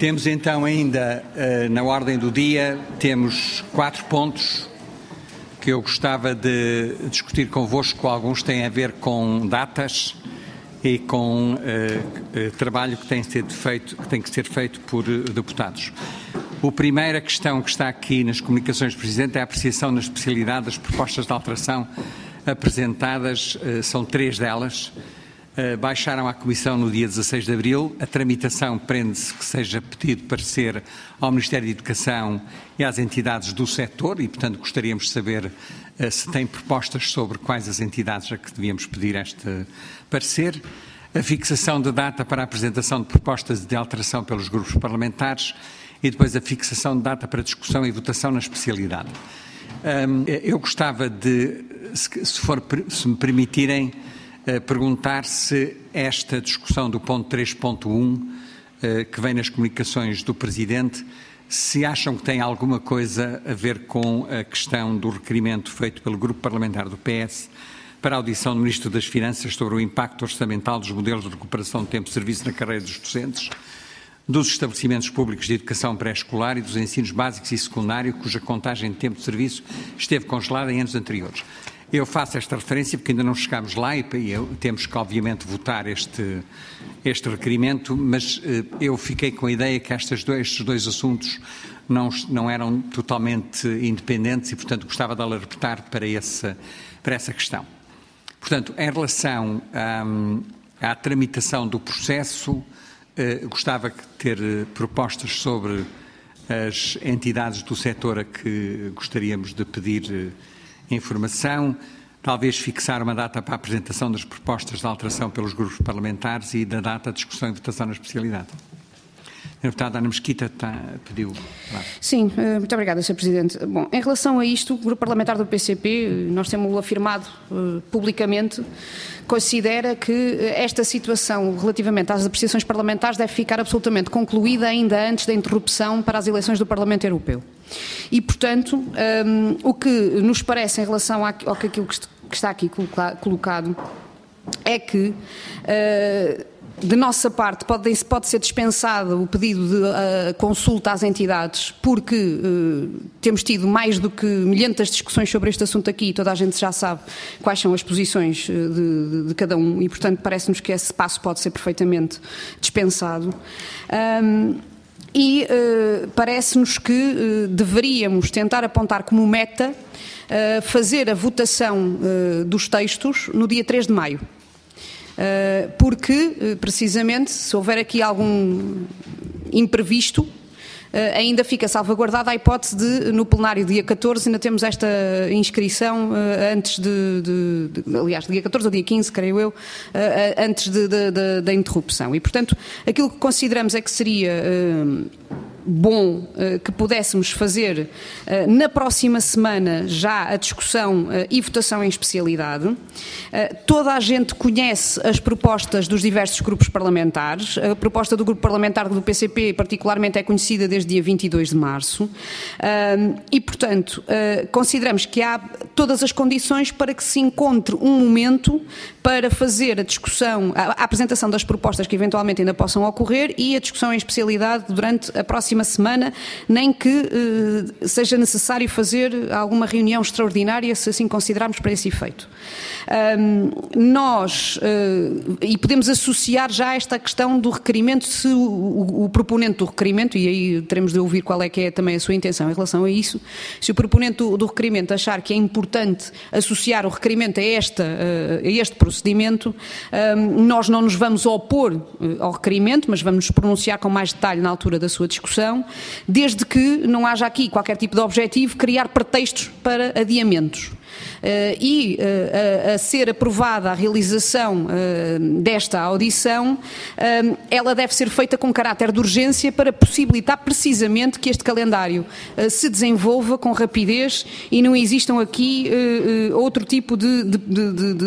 Temos então ainda na ordem do dia, temos 4 pontos que eu gostava de discutir convosco. Alguns têm a ver com datas e com trabalho que tem que ser feito por deputados. A primeira questão que está aqui nas comunicações do Presidente é a apreciação na especialidade das propostas de alteração apresentadas, são 3 delas. Baixaram à Comissão no dia 16 de Abril. A tramitação prende-se que seja pedido parecer ao Ministério da Educação e às entidades do setor e, portanto, gostaríamos de saber se tem propostas sobre quais as entidades a que devíamos pedir este parecer. A fixação de data para a apresentação de propostas de alteração pelos grupos parlamentares e depois a fixação de data para discussão e votação na especialidade. Eu gostava de, se me permitirem, perguntar se esta discussão do ponto 3.1, que vem nas comunicações do Presidente, se acham que tem alguma coisa a ver com a questão do requerimento feito pelo Grupo Parlamentar do PS para a audição do Ministro das Finanças sobre o impacto orçamental dos modelos de recuperação de tempo de serviço na carreira dos docentes, dos estabelecimentos públicos de educação pré-escolar e dos ensinos básicos e secundário, cuja contagem de tempo de serviço esteve congelada em anos anteriores. Eu faço esta referência porque ainda não chegámos lá e temos que, obviamente, votar este requerimento, mas eu fiquei com a ideia que estes dois assuntos não eram totalmente independentes e, portanto, gostava de alertar para essa questão. Portanto, em relação à tramitação do processo, gostava de ter propostas sobre as entidades do setor a que gostaríamos de pedir informação, talvez fixar uma data para a apresentação das propostas de alteração pelos grupos parlamentares e da data de discussão e votação na especialidade. A deputada Ana Mesquita pediu. Claro. Sim, muito obrigada, Sr. Presidente. Bom, em relação a isto, o Grupo Parlamentar do PCP, nós temos afirmado publicamente, considera que esta situação relativamente às apreciações parlamentares deve ficar absolutamente concluída ainda antes da interrupção para as eleições do Parlamento Europeu. E, portanto, o que nos parece em relação àquilo que está aqui colocado é que de nossa parte pode ser dispensado o pedido de consulta às entidades, porque temos tido mais do que milhentas discussões sobre este assunto aqui e toda a gente já sabe quais são as posições de cada um e, portanto, parece-nos que esse passo pode ser perfeitamente dispensado. E parece-nos que deveríamos tentar apontar como meta fazer a votação dos textos no dia 3 de maio. Porque, precisamente, se houver aqui algum imprevisto, ainda fica salvaguardada a hipótese de, no plenário dia 14, ainda temos esta inscrição antes aliás, dia 14 ou dia 15, creio eu, antes da interrupção. E, portanto, aquilo que consideramos é que seria bom que pudéssemos fazer na próxima semana já a discussão e votação em especialidade. Toda a gente conhece as propostas dos diversos grupos parlamentares. A proposta do grupo parlamentar do PCP particularmente é conhecida desde dia 22 de março e, portanto, consideramos que há todas as condições para que se encontre um momento para fazer a discussão, a apresentação das propostas que eventualmente ainda possam ocorrer e a discussão em especialidade durante a próxima semana, nem que seja necessário fazer alguma reunião extraordinária, se assim considerarmos, para esse efeito. E podemos associar já esta questão do requerimento, se o proponente do requerimento, e aí teremos de ouvir qual é que é também a sua intenção em relação a isso, se o proponente do requerimento achar que é importante associar o requerimento a este procedimento, nós não nos vamos opor ao requerimento, mas vamos nos pronunciar com mais detalhe na altura da sua discussão, desde que não haja aqui qualquer tipo de objetivo criar pretextos para adiamentos. A ser aprovada a realização desta audição, ela deve ser feita com caráter de urgência para possibilitar precisamente que este calendário se desenvolva com rapidez e não existam aqui outro tipo de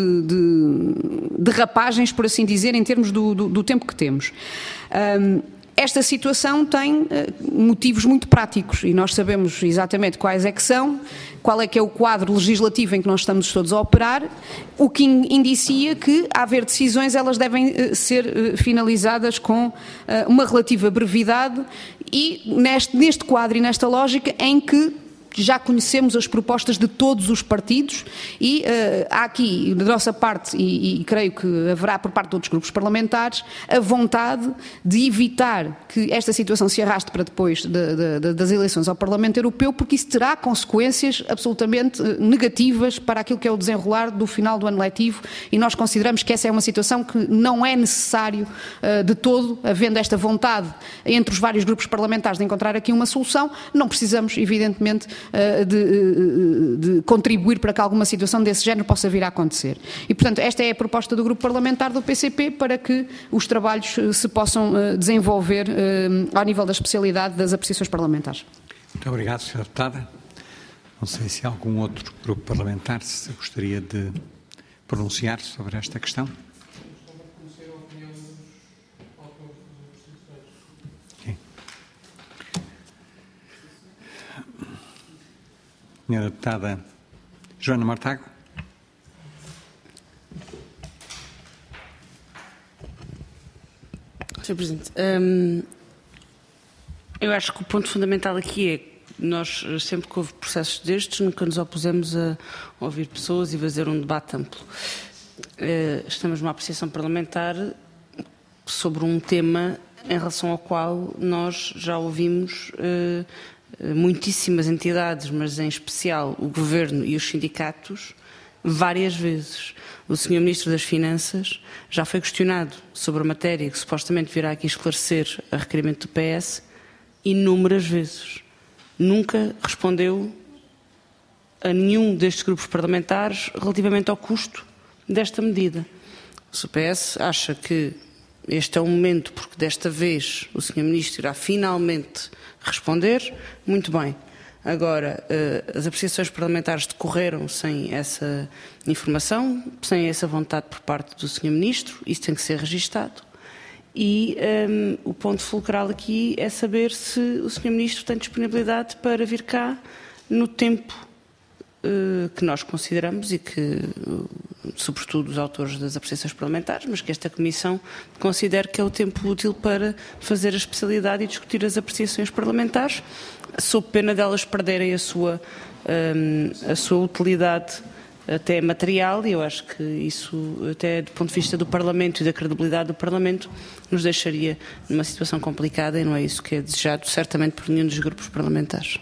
derrapagens, por assim dizer, em termos do tempo que temos. Esta situação tem motivos muito práticos e nós sabemos exatamente quais é que são, qual é que é o quadro legislativo em que nós estamos todos a operar, o que indicia que, a haver decisões, elas devem ser finalizadas com uma relativa brevidade e neste quadro e nesta lógica em que já conhecemos as propostas de todos os partidos e há aqui, da nossa parte, e creio que haverá por parte de outros grupos parlamentares, a vontade de evitar que esta situação se arraste para depois das eleições ao Parlamento Europeu, porque isso terá consequências absolutamente negativas para aquilo que é o desenrolar do final do ano letivo e nós consideramos que essa é uma situação que não é necessário de todo, havendo esta vontade entre os vários grupos parlamentares de encontrar aqui uma solução, não precisamos, evidentemente, de contribuir para que alguma situação desse género possa vir a acontecer. E, portanto, esta é a proposta do grupo parlamentar do PCP para que os trabalhos se possam desenvolver ao nível da especialidade das apreciações parlamentares. Muito obrigado, Sra. Deputada. Não sei se algum outro grupo parlamentar se gostaria de pronunciar sobre esta questão. Senhora Deputada Joana Mortágua. Sr. Presidente, eu acho que o ponto fundamental aqui é que nós, sempre que houve processos destes, nunca nos opusemos a ouvir pessoas e fazer um debate amplo. Estamos numa apreciação parlamentar sobre um tema em relação ao qual nós já ouvimos muitíssimas entidades, mas em especial o Governo e os sindicatos, várias vezes. O Sr. Ministro das Finanças já foi questionado sobre a matéria que supostamente virá aqui esclarecer a requerimento do PS inúmeras vezes. Nunca respondeu a nenhum destes grupos parlamentares relativamente ao custo desta medida. O PS acha que este é o momento, porque desta vez o Sr. Ministro irá finalmente responder, muito bem. Agora, as apreciações parlamentares decorreram sem essa informação, sem essa vontade por parte do Sr. Ministro, isso tem que ser registado. E o ponto fulcral aqui é saber se o Sr. Ministro tem disponibilidade para vir cá no tempo que nós consideramos e que, sobretudo os autores das apreciações parlamentares, mas que esta Comissão considera que é o tempo útil para fazer a especialidade e discutir as apreciações parlamentares, sob pena delas perderem a sua utilidade até material, e eu acho que isso, até do ponto de vista do Parlamento e da credibilidade do Parlamento, nos deixaria numa situação complicada e não é isso que é desejado, certamente, por nenhum dos grupos parlamentares.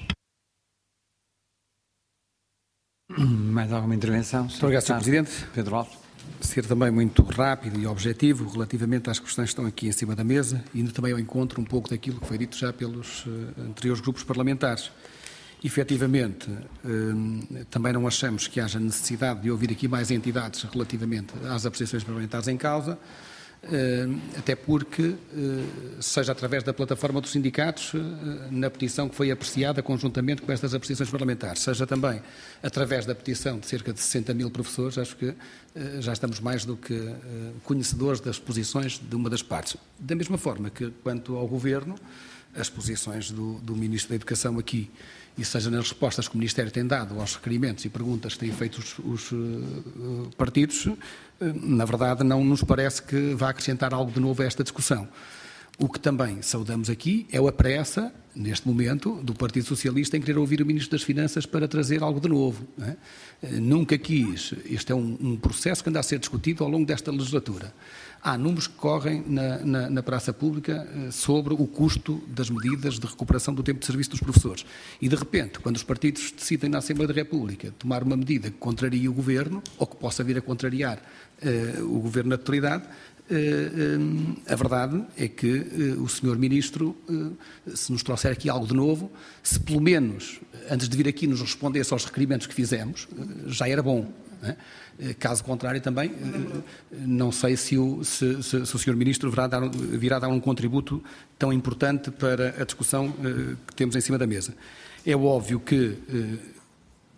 Mais alguma intervenção? Muito obrigado, Sr. Presidente. Pedro Alves. Ser também muito rápido e objetivo relativamente às questões que estão aqui em cima da mesa e indo também ao encontro um pouco daquilo que foi dito já pelos anteriores grupos parlamentares. Efetivamente, também não achamos que haja necessidade de ouvir aqui mais entidades relativamente às apreciações parlamentares em causa, até porque, seja através da plataforma dos sindicatos, na petição que foi apreciada conjuntamente com estas apreciações parlamentares, seja também através da petição de cerca de 60 mil professores, acho que já estamos mais do que conhecedores das posições de uma das partes. Da mesma forma que, quanto ao Governo, as posições do Ministro da Educação aqui, e seja nas respostas que o Ministério tem dado aos requerimentos e perguntas que têm feito os partidos, na verdade não nos parece que vá acrescentar algo de novo a esta discussão. O que também saudamos aqui é a pressa, neste momento, do Partido Socialista em querer ouvir o Ministro das Finanças para trazer algo de novo. Não é? Nunca quis, este é um processo que anda a ser discutido ao longo desta legislatura. Há números que correm na praça pública sobre o custo das medidas de recuperação do tempo de serviço dos professores. E, de repente, quando os partidos decidem na Assembleia da República tomar uma medida que contraria o Governo, ou que possa vir a contrariar o Governo na totalidade, a verdade é que o Sr. Ministro, se nos trouxer aqui algo de novo, se pelo menos, antes de vir aqui, nos respondesse aos requerimentos que fizemos, já era bom. Não é? Caso contrário, também, não sei se o Sr. Ministro virá dar um contributo tão importante para a discussão que temos em cima da mesa. É óbvio que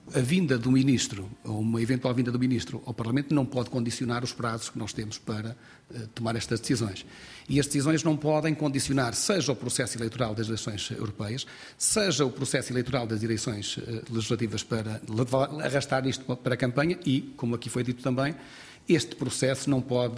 a vinda do Ministro, ou uma eventual vinda do Ministro ao Parlamento, não pode condicionar os prazos que nós temos para tomar estas decisões. E as decisões não podem condicionar, seja o processo eleitoral das eleições europeias, seja o processo eleitoral das eleições legislativas, para arrastar isto para a campanha e, como aqui foi dito também, este processo não pode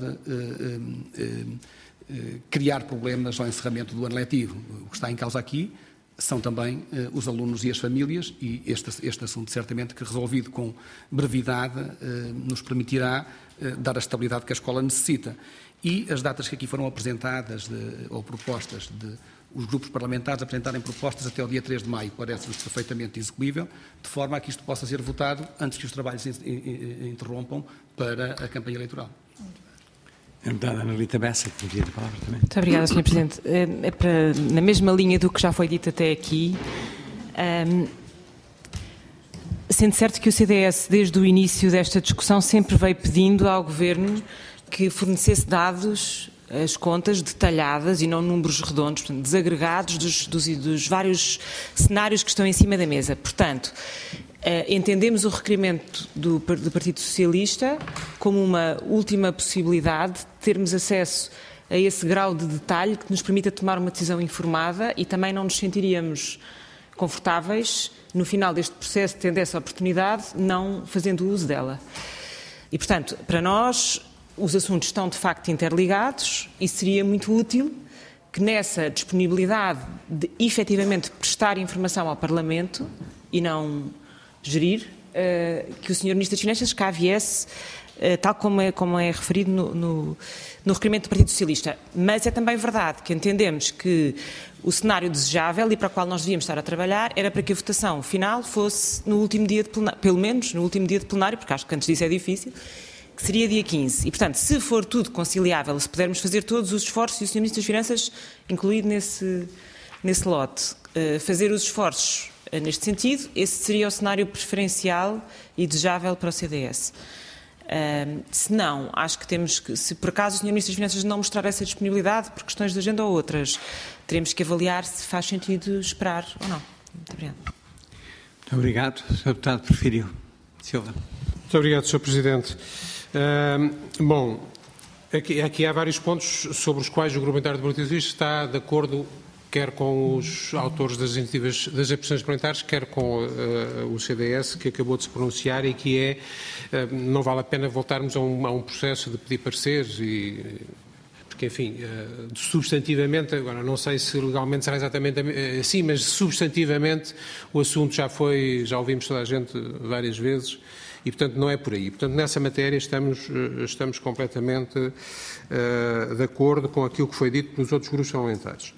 criar problemas ao encerramento do ano letivo. O que está em causa aqui são também os alunos e as famílias, e este assunto certamente que resolvido com brevidade nos permitirá dar a estabilidade que a escola necessita. E as datas que aqui foram apresentadas ou propostas de os grupos parlamentares apresentarem propostas até o dia 3 de maio, parece-nos perfeitamente execuível, de forma a que isto possa ser votado antes que os trabalhos se interrompam para a campanha eleitoral. A deputada Analita Bessa, que pedia a palavra também. Muito obrigada, Sr. Presidente. Na mesma linha do que já foi dito até aqui, sendo certo que o CDS, desde o início desta discussão, sempre veio pedindo ao Governo que fornecesse dados, as contas detalhadas e não números redondos, portanto, desagregados dos vários cenários que estão em cima da mesa. Portanto, entendemos o requerimento do Partido Socialista como uma última possibilidade de termos acesso a esse grau de detalhe que nos permita tomar uma decisão informada, e também não nos sentiríamos confortáveis no final deste processo, tendo essa oportunidade, não fazendo uso dela. E, portanto, para nós, os assuntos estão de facto interligados e seria muito útil que nessa disponibilidade de efetivamente prestar informação ao Parlamento e não gerir, que o Sr. Ministro das Finanças cá viesse, tal como é referido no requerimento do Partido Socialista. Mas é também verdade que entendemos que o cenário desejável e para o qual nós devíamos estar a trabalhar era para que a votação final fosse no último dia de plenário, pelo menos no último dia de plenário, porque acho que antes disso é difícil, que seria dia 15. E, portanto, se for tudo conciliável, se pudermos fazer todos os esforços, e o Sr. Ministro das Finanças incluído nesse lote, fazer os esforços neste sentido, esse seria o cenário preferencial e desejável para o CDS. Se não, acho que temos que, se por acaso o Sr. Ministro das Finanças não mostrar essa disponibilidade por questões de agenda ou outras, teremos que avaliar se faz sentido esperar ou não. Muito obrigado. Muito obrigado. Sr. Deputado Porfírio Silva. Muito obrigado, Sr. Presidente. Bom, aqui há vários pontos sobre os quais o Grupo Parlamentar do Partido Socialista está de acordo, quer com os autores das iniciativas das apreciações parlamentares, quer com o CDS, que acabou de se pronunciar, e que é, não vale a pena voltarmos a um processo de pedir pareceres, porque, enfim, substantivamente, agora não sei se legalmente será exatamente assim, mas substantivamente o assunto já ouvimos toda a gente várias vezes, e, portanto, não é por aí. Portanto, nessa matéria estamos completamente de acordo com aquilo que foi dito pelos outros grupos parlamentares.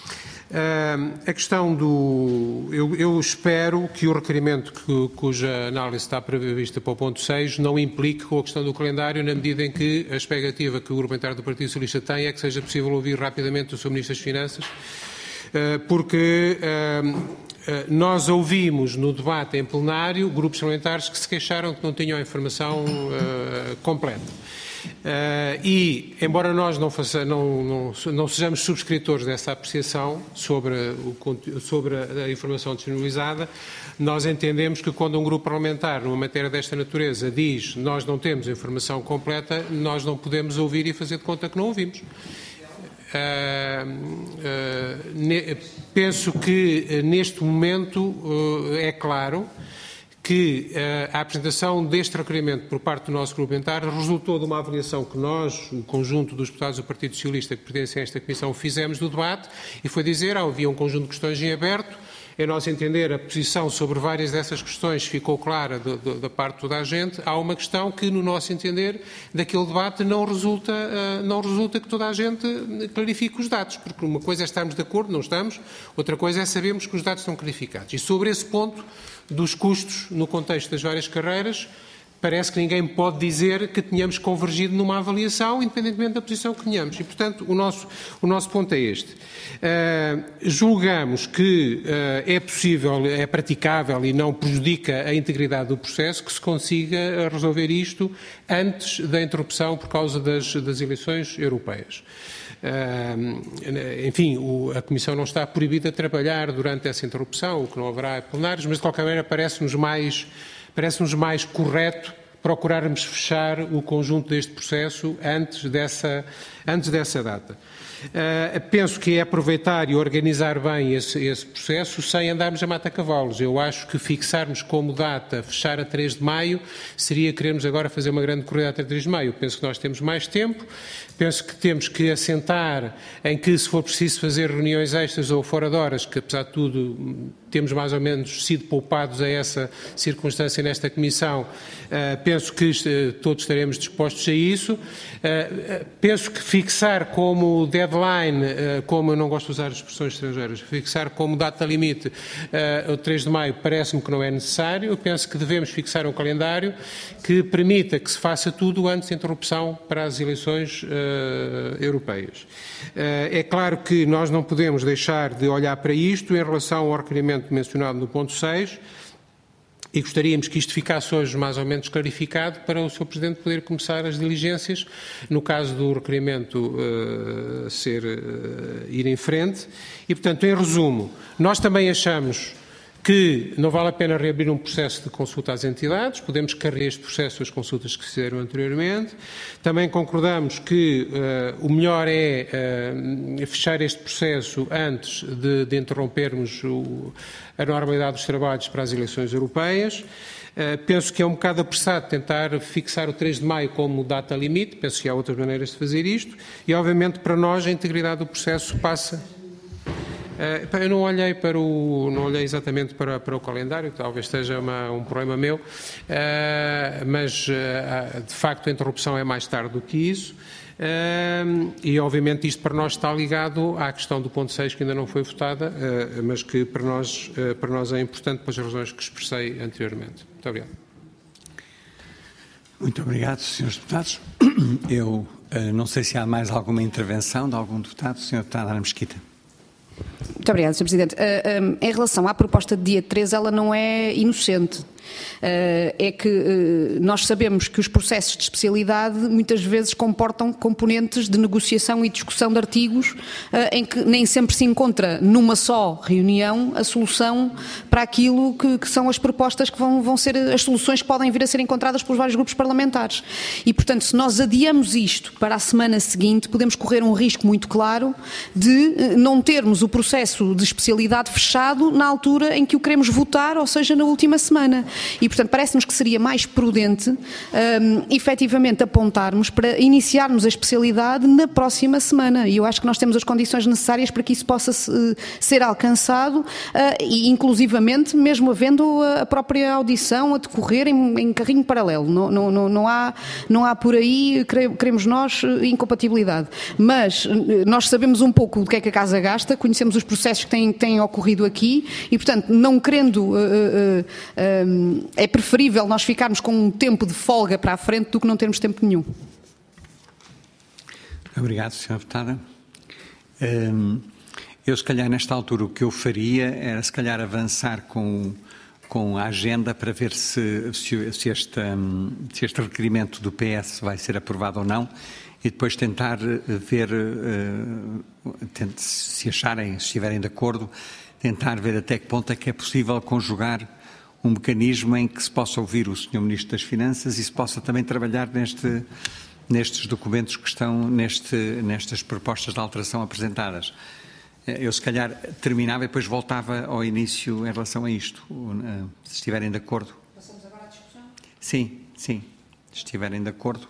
A questão eu espero que o requerimento cuja análise está prevista para o ponto 6 não implique com a questão do calendário, na medida em que a expectativa que o Grupo Parlamentar do Partido Socialista tem é que seja possível ouvir rapidamente o Sr. Ministro das Finanças, porque nós ouvimos no debate em plenário grupos parlamentares que se queixaram que não tinham a informação completa. E, embora nós não sejamos subscritores dessa apreciação sobre a informação disponibilizada, nós entendemos que quando um grupo parlamentar, numa matéria desta natureza, diz nós não temos a informação completa, nós não podemos ouvir e fazer de conta que não ouvimos. Penso que neste momento é claro que a apresentação deste requerimento por parte do nosso grupo parlamentar resultou de uma avaliação que nós, o conjunto dos deputados do Partido Socialista que pertencem a esta Comissão, fizemos do debate, e foi dizer, havia um conjunto de questões em aberto. Em nosso entender, a posição sobre várias dessas questões ficou clara da parte de toda a gente. Há uma questão que, no nosso entender, daquele debate não resulta que toda a gente clarifique os dados, porque uma coisa é estarmos de acordo, não estamos, outra coisa é sabermos que os dados estão clarificados. E sobre esse ponto dos custos no contexto das várias carreiras, parece que ninguém pode dizer que tenhamos convergido numa avaliação, independentemente da posição que tenhamos. E, portanto, o nosso ponto é este. Julgamos que é possível, é praticável e não prejudica a integridade do processo que se consiga resolver isto antes da interrupção por causa das eleições europeias. Enfim, a Comissão não está proibida de trabalhar durante essa interrupção, o que não haverá plenários, mas de qualquer maneira parece-nos mais parece-nos mais correto procurarmos fechar o conjunto deste processo antes dessa data. Penso que é aproveitar e organizar bem esse processo sem andarmos a mata-cavalos. Eu acho que fixarmos como data fechar a 3 de maio seria querermos agora fazer uma grande corrida até 3 de maio. Penso que nós temos mais tempo, penso que temos que assentar em que, se for preciso fazer reuniões extras ou fora de horas, que apesar de tudo temos mais ou menos sido poupados a essa circunstância nesta Comissão, penso que todos estaremos dispostos a isso. Penso que fixar como deadline, como eu não gosto de usar expressões estrangeiras, fixar como data limite o 3 de maio parece-me que não é necessário. Eu penso que devemos fixar um calendário que permita que se faça tudo antes da interrupção para as eleições europeias. É claro que nós não podemos deixar de olhar para isto em relação ao requerimento mencionado no ponto 6, e gostaríamos que isto ficasse hoje mais ou menos clarificado para o Sr. Presidente poder começar as diligências no caso do requerimento ir em frente. E, portanto, em resumo, nós também achamos que não vale a pena reabrir um processo de consulta às entidades, podemos carregar este processo das consultas que se fizeram anteriormente. Também concordamos que o melhor é fechar este processo antes de interrompermos a normalidade dos trabalhos para as eleições europeias. Penso que é um bocado apressado tentar fixar o 3 de maio como data limite, penso que há outras maneiras de fazer isto, e obviamente para nós a integridade do processo passa. Eu não olhei exatamente para o calendário, talvez seja um problema meu, mas de facto a interrupção é mais tarde do que isso, e obviamente isto para nós está ligado à questão do ponto 6 que ainda não foi votada, mas que para nós é importante pelas razões que expressei anteriormente. Muito obrigado. Muito obrigado, Srs. Deputados. Eu não sei se há mais alguma intervenção de algum deputado. Sr. Deputado Ana Mesquita. Muito obrigada, Sr. Presidente. Em relação à proposta de dia 13, ela não é inocente. É que nós sabemos que os processos de especialidade muitas vezes comportam componentes de negociação e discussão de artigos em que nem sempre se encontra numa só reunião a solução para aquilo que são as propostas que vão ser as soluções que podem vir a ser encontradas pelos vários grupos parlamentares. E, portanto, se nós adiamos isto para a semana seguinte, podemos correr um risco muito claro de não termos o processo de especialidade fechado na altura em que o queremos votar, ou seja, na última semana. E, portanto, parece-nos que seria mais prudente, efetivamente, apontarmos para iniciarmos a especialidade na próxima semana. E eu acho que nós temos as condições necessárias para que isso possa ser alcançado, e, inclusivamente, mesmo havendo a própria audição a decorrer em carrinho paralelo. Não há por aí, queremos nós, incompatibilidade. Mas nós sabemos um pouco do que é que a Casa gasta, conhecemos os processos que têm ocorrido aqui e, portanto, não querendo... é preferível nós ficarmos com um tempo de folga para a frente do que não termos tempo nenhum. Obrigado, Sra. Deputada. Eu, se calhar, nesta altura, o que eu faria era, se calhar, avançar com a agenda para ver se este requerimento do PS vai ser aprovado ou não e depois tentar ver, se estiverem de acordo, tentar ver até que ponto é que é possível conjugar um mecanismo em que se possa ouvir o Sr. Ministro das Finanças e se possa também trabalhar nestes documentos que estão nestas propostas de alteração apresentadas. Eu, se calhar, terminava e depois voltava ao início em relação a isto, se estiverem de acordo. Passamos agora à discussão? Sim, se estiverem de acordo.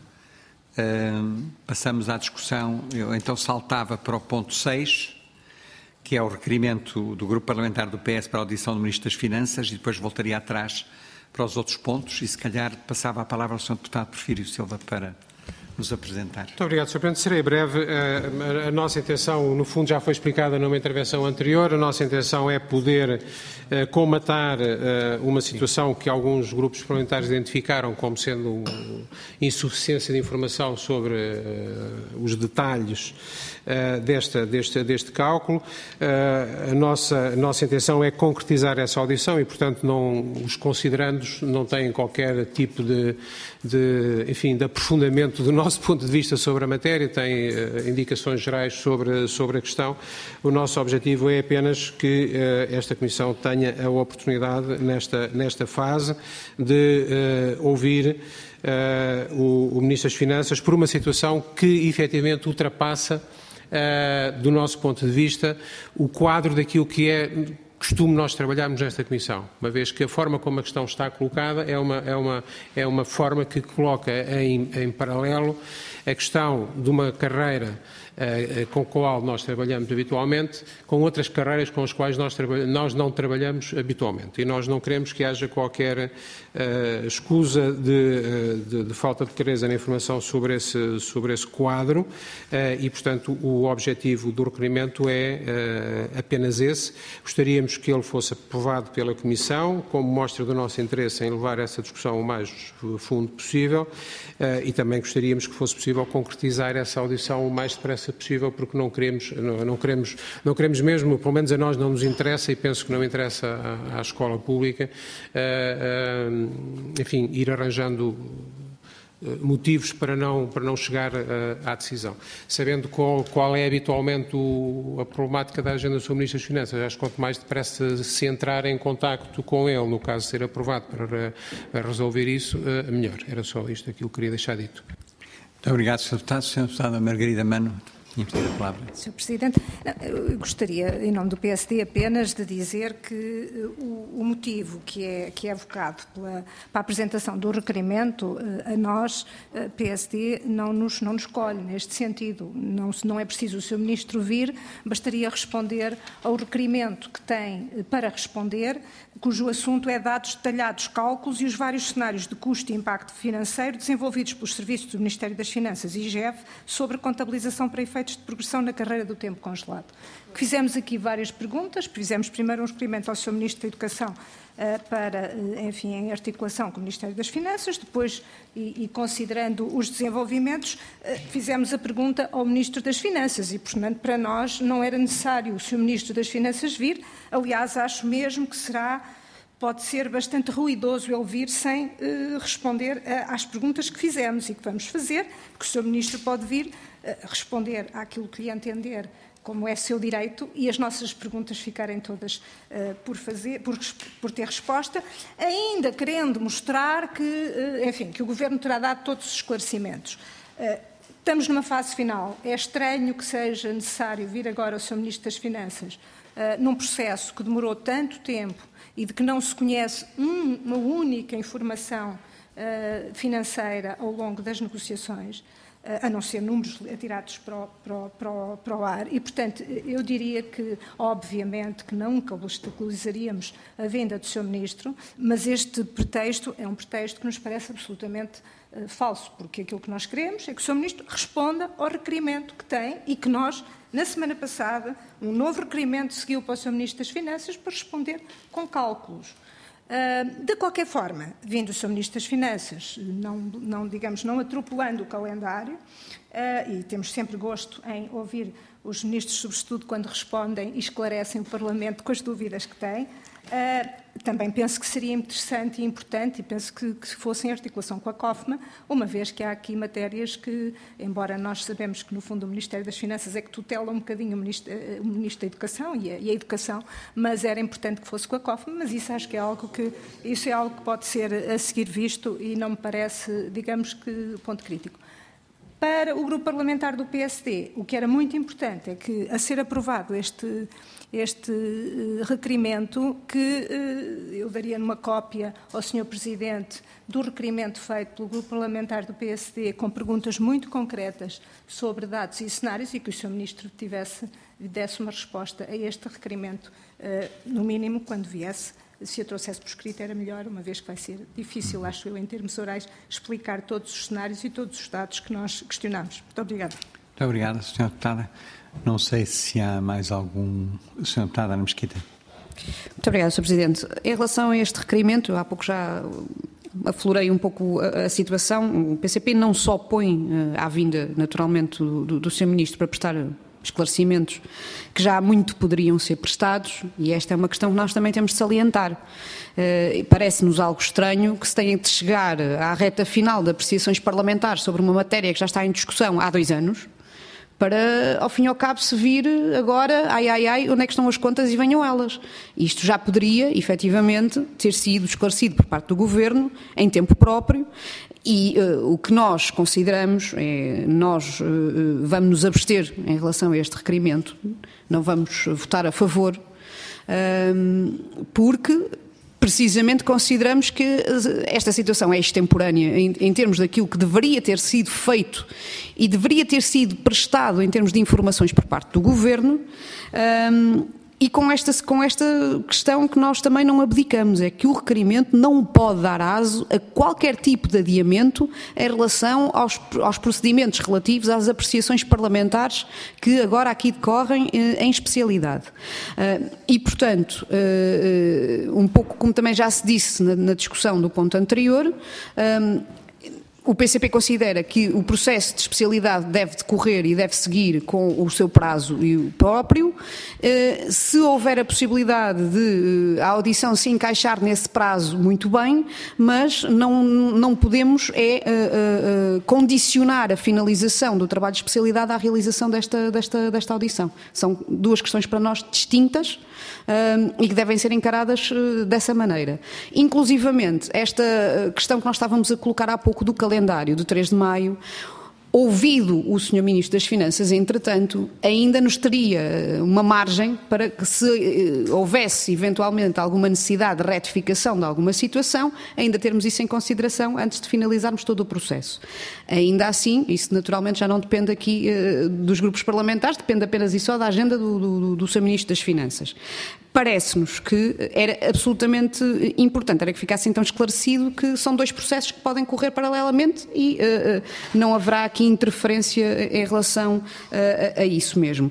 Passamos à discussão. Eu então saltava para o ponto 6, que é o requerimento do Grupo Parlamentar do PS para a audição do Ministro das Finanças, e depois voltaria atrás para os outros pontos e, se calhar, passava a palavra ao Sr. Deputado Porfírio Silva para nos apresentar. Muito obrigado, Sr. Presidente. Serei breve. A nossa intenção, no fundo, já foi explicada numa intervenção anterior. A nossa intenção é poder comatar uma situação que alguns grupos parlamentares identificaram como sendo insuficiência de informação sobre os detalhes deste cálculo. A nossa intenção é concretizar essa audição e, portanto, os considerandos não têm qualquer tipo de aprofundamento do nosso ponto de vista sobre a matéria, têm indicações gerais sobre a questão. O nosso objetivo é apenas que esta Comissão tenha a oportunidade, nesta fase, de ouvir o Ministro das Finanças por uma situação que efetivamente ultrapassa, do nosso ponto de vista, o quadro daquilo que é costume nós trabalharmos nesta Comissão, uma vez que a forma como a questão está colocada é uma forma que coloca em paralelo a questão de uma carreira com a qual nós trabalhamos habitualmente, com outras carreiras com as quais nós não trabalhamos habitualmente. E nós não queremos que haja qualquer escusa de falta de clareza na informação sobre esse quadro e, portanto, o objetivo do requerimento é apenas esse. Gostaríamos que ele fosse aprovado pela Comissão, como mostra do nosso interesse em levar essa discussão o mais fundo possível e também gostaríamos que fosse possível concretizar essa audição o mais depressa possível, porque não queremos mesmo, pelo menos a nós não nos interessa e penso que não interessa à escola pública, enfim, ir arranjando motivos para não chegar à decisão. Sabendo qual é habitualmente a problemática da agenda do Sr. Ministro das Finanças, acho que quanto mais depressa se entrar em contacto com ele, no caso de ser aprovado para resolver isso, melhor. Era só isto aquilo que queria deixar dito. Muito obrigado, Sr. Deputado. Sr. Deputada Margarida Mano, tinha pedido a palavra. Sr. Presidente, eu gostaria, em nome do PSD, apenas de dizer que o motivo que é evocado para a apresentação do requerimento, a nós, PSD, não nos escolhe neste sentido. Não é preciso o Sr. Ministro vir, bastaria responder ao requerimento que tem para responder, cujo assunto é dados detalhados, cálculos e os vários cenários de custo e impacto financeiro desenvolvidos pelos serviços do Ministério das Finanças e IGF sobre a contabilização para efeitos de progressão na carreira do tempo congelado. Fizemos aqui várias perguntas, fizemos primeiro um requerimento ao Sr. Ministro da Educação para, enfim, em articulação com o Ministério das Finanças, depois, e considerando os desenvolvimentos, fizemos a pergunta ao Ministro das Finanças e, portanto, para nós não era necessário o Sr. Ministro das Finanças vir, aliás, acho mesmo que pode ser bastante ruidoso ele vir sem responder às perguntas que fizemos e que vamos fazer, porque o Sr. Ministro pode vir responder àquilo que lhe entender como é seu direito e as nossas perguntas ficarem todas por ter resposta, ainda querendo mostrar que o Governo terá dado todos os esclarecimentos. Estamos numa fase final. É estranho que seja necessário vir agora o Sr. Ministro das Finanças num processo que demorou tanto tempo e de que não se conhece uma única informação financeira ao longo das negociações, a não ser números atirados para o ar. E, portanto, eu diria que, obviamente, que nunca obstaculizaríamos a vinda do Sr. Ministro, mas este pretexto é um pretexto que nos parece absolutamente falso, porque aquilo que nós queremos é que o Sr. Ministro responda ao requerimento que tem e que nós, na semana passada, um novo requerimento seguiu para o Sr. Ministro das Finanças para responder com cálculos. De qualquer forma, vindo o Sr. Ministro das Finanças, não atropelando o calendário, e temos sempre gosto em ouvir os ministros, sobretudo quando respondem e esclarecem o Parlamento com as dúvidas que têm, também penso que seria interessante e importante, e penso que fosse em articulação com a COFMA, uma vez que há aqui matérias que, embora nós sabemos que no fundo o Ministério das Finanças é que tutela um bocadinho o Ministro da Educação e a Educação, mas era importante que fosse com a COFMA, mas isso acho que é algo que pode ser a seguir visto e não me parece, digamos que, ponto crítico. Para o grupo parlamentar do PSD, o que era muito importante é que, a ser aprovado este requerimento, que eu daria numa cópia ao Sr. Presidente do requerimento feito pelo grupo parlamentar do PSD, com perguntas muito concretas sobre dados e cenários, e que o Sr. Ministro desse uma resposta a este requerimento, no mínimo, quando viesse. Se a trouxesse por escrito era melhor, uma vez que vai ser difícil, acho eu, em termos orais, explicar todos os cenários e todos os dados que nós questionamos. Muito obrigada. Muito obrigada, Sra. Deputada. Não sei se há mais algum... Sra. Deputada Ana Mesquita. Muito obrigada, Sr. Presidente. Em relação a este requerimento, há pouco já aflorei um pouco a situação. O PCP não só põe à vinda, naturalmente, do Sr. Ministro para prestar esclarecimentos que já há muito poderiam ser prestados, e esta é uma questão que nós também temos de salientar. Parece-nos algo estranho que se tenha de chegar à reta final de apreciações parlamentares sobre uma matéria que já está em discussão há 2 anos, para, ao fim e ao cabo, se vir agora, onde é que estão as contas e venham elas. Isto já poderia, efetivamente, ter sido esclarecido por parte do Governo, em tempo próprio, e o que nós consideramos nós vamos nos abster em relação a este requerimento, não vamos votar a favor, porque precisamente consideramos que esta situação é extemporânea em termos daquilo que deveria ter sido feito e deveria ter sido prestado em termos de informações por parte do Governo, e com esta questão que nós também não abdicamos, é que o requerimento não pode dar aso a qualquer tipo de adiamento em relação aos procedimentos relativos às apreciações parlamentares que agora aqui decorrem em especialidade. E, portanto, um pouco como também já se disse na discussão do ponto anterior, o PCP considera que o processo de especialidade deve decorrer e deve seguir com o seu prazo e o próprio. Se houver a possibilidade de a audição se encaixar nesse prazo, muito bem, mas não podemos condicionar a finalização do trabalho de especialidade à realização desta audição. São 2 questões para nós distintas, e que devem ser encaradas dessa maneira. Inclusivamente, esta questão que nós estávamos a colocar há pouco do calendário de 3 de maio, ouvido o Sr. Ministro das Finanças, entretanto, ainda nos teria uma margem para que, se houvesse eventualmente alguma necessidade de retificação de alguma situação, ainda termos isso em consideração antes de finalizarmos todo o processo. Ainda assim, isso naturalmente já não depende aqui dos grupos parlamentares, depende apenas e só da agenda do Sr. Ministro das Finanças. Parece-nos que era absolutamente importante, era que ficasse então esclarecido que são 2 processos que podem correr paralelamente e não haverá aqui interferência em relação a isso mesmo.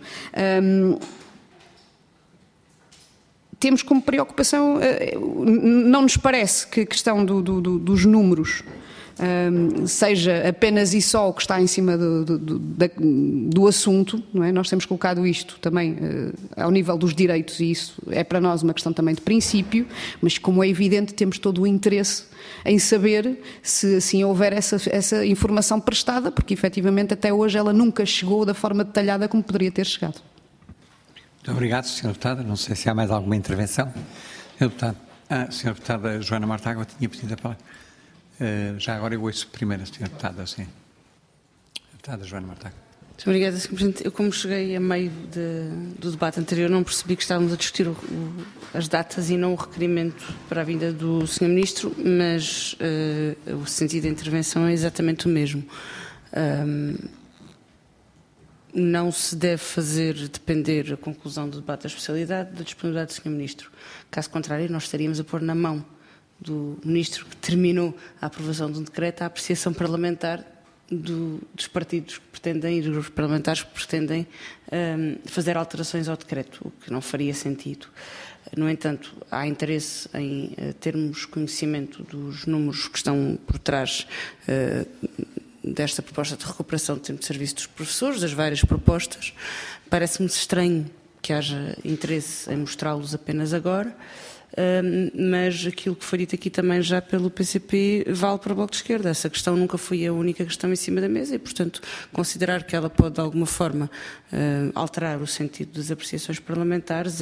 Temos como preocupação, não nos parece que a questão dos números seja apenas e só o que está em cima do assunto, não é? Nós temos colocado isto também ao nível dos direitos, e isso é para nós uma questão também de princípio, mas como é evidente temos todo o interesse em saber se assim houver essa informação prestada, porque efetivamente até hoje ela nunca chegou da forma detalhada como poderia ter chegado. Muito obrigado, Sr. Deputada. Não sei se há mais alguma intervenção. Sr. Deputado, a Sra. Deputada Joana Mortágua tinha pedido a palavra. Já agora eu ouço primeiro a Sra. Deputada, sim. Deputada Joana Mortágua. Muito obrigada, Sr. Presidente. Eu, como cheguei a meio do debate anterior, não percebi que estávamos a discutir as datas e não o requerimento para a vinda do Sr. Ministro, mas o sentido da intervenção é exatamente o mesmo. Não se deve fazer depender a conclusão do debate da especialidade da disponibilidade do Sr. Ministro. Caso contrário, nós estaríamos a pôr na mão do Ministro que terminou a aprovação de um decreto a apreciação parlamentar dos partidos que pretendem, e dos grupos parlamentares que pretendem fazer alterações ao decreto, o que não faria sentido. No entanto, há interesse em termos conhecimento dos números que estão por trás desta proposta de recuperação do tempo de serviço dos professores, das várias propostas. Parece-me estranho que haja interesse em mostrá-los apenas agora, mas aquilo que foi dito aqui também já pelo PCP vale para o Bloco de Esquerda. Essa questão nunca foi a única questão em cima da mesa e, portanto, considerar que ela pode de alguma forma alterar o sentido das apreciações parlamentares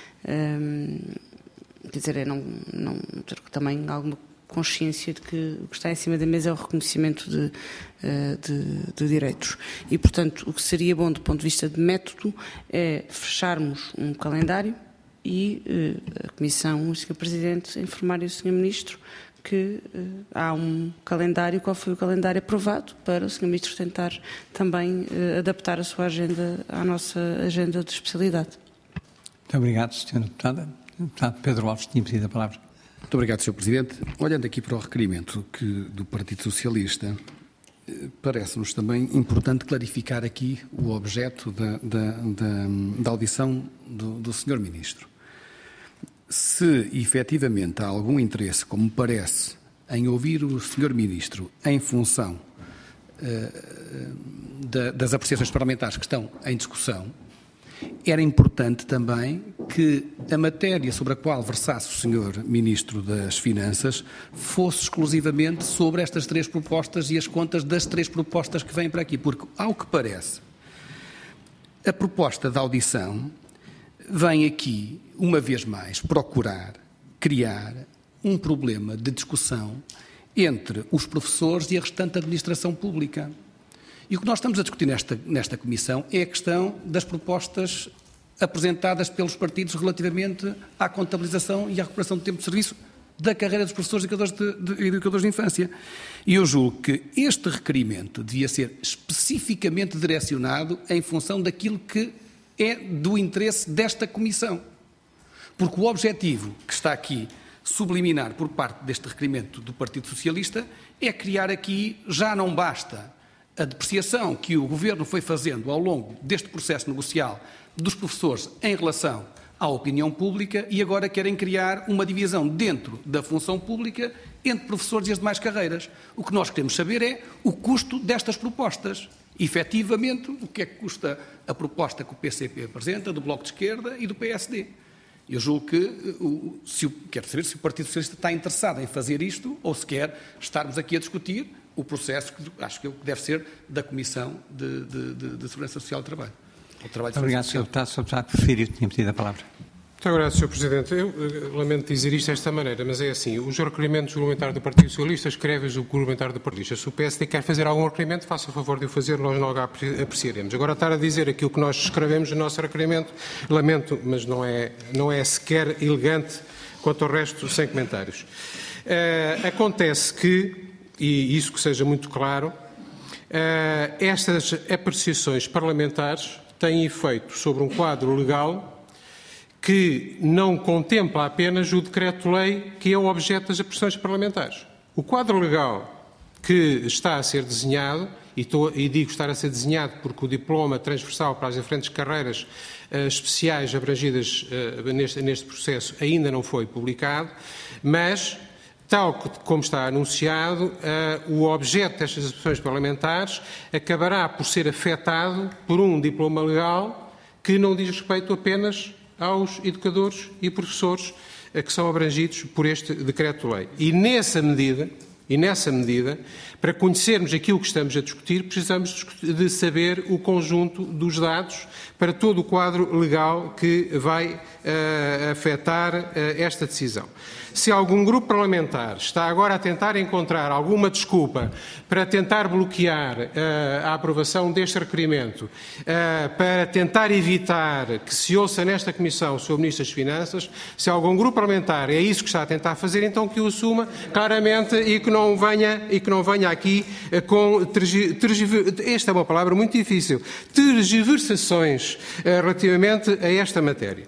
não ter também alguma consciência de que o que está em cima da mesa é o reconhecimento de direitos. E, portanto, o que seria bom do ponto de vista de método é fecharmos um calendário e a Comissão, o Sr. Presidente, informar o Sr. Ministro que há um calendário, qual foi o calendário aprovado, para o Sr. Ministro tentar também adaptar a sua agenda à nossa agenda de especialidade. Muito obrigado, Sra. Deputada. O deputado Pedro Alves tinha pedido a palavra. Muito obrigado, Sr. Presidente. Olhando aqui para o requerimento do Partido Socialista, parece-nos também importante clarificar aqui o objeto da audição do Sr. Ministro. Se efetivamente há algum interesse, como me parece, em ouvir o Sr. Ministro em função das apreciações parlamentares que estão em discussão, era importante também que a matéria sobre a qual versasse o Sr. Ministro das Finanças fosse exclusivamente sobre estas 3 propostas e as contas das 3 propostas que vêm para aqui, porque, ao que parece, a proposta de audição vem aqui, uma vez mais, procurar criar um problema de discussão entre os professores e a restante administração pública. E o que nós estamos a discutir nesta comissão é a questão das propostas apresentadas pelos partidos relativamente à contabilização e à recuperação do tempo de serviço da carreira dos professores e educadores de infância. E eu julgo que este requerimento devia ser especificamente direcionado em função daquilo que é do interesse desta comissão. Porque o objetivo que está aqui subliminar por parte deste requerimento do Partido Socialista é criar aqui, já não basta a depreciação que o Governo foi fazendo ao longo deste processo negocial dos professores em relação à opinião pública e agora querem criar uma divisão dentro da função pública entre professores e as demais carreiras. O que nós queremos saber é o custo destas propostas. Efetivamente, o que é que custa a proposta que o PCP apresenta, do Bloco de Esquerda e do PSD. Eu julgo que, quero saber se o Partido Socialista está interessado em fazer isto ou se quer estarmos aqui a discutir o processo que acho que deve ser da Comissão de Segurança Social e Trabalho. Obrigado, Sr. Deputado. Sr. Deputado Porfírio tinha pedido a palavra. Muito obrigado, Sr. Presidente. Eu lamento dizer isto desta maneira, mas é assim, os requerimentos regulamentares do Partido Socialista escreve-os o regulamentar do Partido Socialista. Se o PSD quer fazer algum requerimento, faça o favor de o fazer, nós logo apreciaremos. Agora, estar a dizer aquilo que nós escrevemos no nosso requerimento, lamento, mas não é sequer elegante quanto ao resto, sem comentários. Acontece que, e isso que seja muito claro, estas apreciações parlamentares têm efeito sobre um quadro legal que não contempla apenas o decreto-lei que é o objeto das apreciações parlamentares. O quadro legal que está a ser desenhado, e digo estar a ser desenhado porque o diploma transversal para as diferentes carreiras especiais abrangidas neste processo ainda não foi publicado, mas, tal como está anunciado, o objeto destas apreciações parlamentares acabará por ser afetado por um diploma legal que não diz respeito apenas aos educadores e professores que são abrangidos por este decreto-lei. E nessa medida, para conhecermos aquilo que estamos a discutir, precisamos de saber o conjunto dos dados para todo o quadro legal que vai afetar esta decisão. Se algum grupo parlamentar está agora a tentar encontrar alguma desculpa para tentar bloquear a aprovação deste requerimento, para tentar evitar que se ouça nesta Comissão o Sr. Ministro das Finanças, se algum grupo parlamentar é isso que está a tentar fazer, então que o assuma claramente e que não venha aqui com esta é uma palavra muito difícil, tergiversações relativamente a esta matéria.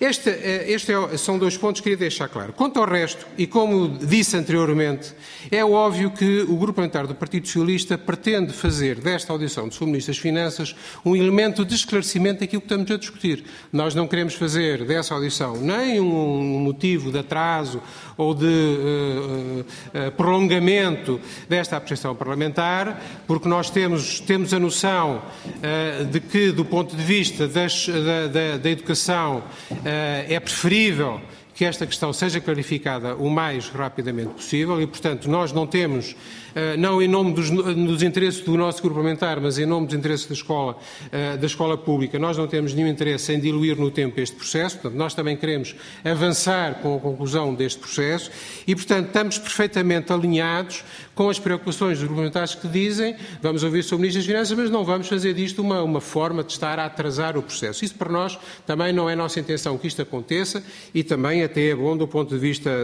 São 2 pontos que queria deixar claro. Quanto ao resto, e como disse anteriormente, é óbvio que o Grupo Parlamentar do Partido Socialista pretende fazer desta audição do Sr. Ministro das Finanças um elemento de esclarecimento daquilo que estamos a discutir. Nós não queremos fazer dessa audição nem um motivo de atraso ou de prolongamento desta apreciação parlamentar, porque nós temos a noção de que, do ponto de vista da educação, é preferível que esta questão seja clarificada o mais rapidamente possível e, portanto, nós não temos, não em nome dos interesses do nosso grupo parlamentar, mas em nome dos interesses da escola pública, nós não temos nenhum interesse em diluir no tempo este processo, portanto, nós também queremos avançar com a conclusão deste processo e, portanto, estamos perfeitamente alinhados com as preocupações dos parlamentares que dizem vamos ouvir sobre o Ministro das Finanças, mas não vamos fazer disto uma forma de estar a atrasar o processo. Isso para nós também não é nossa intenção que isto aconteça e também até é bom do ponto de vista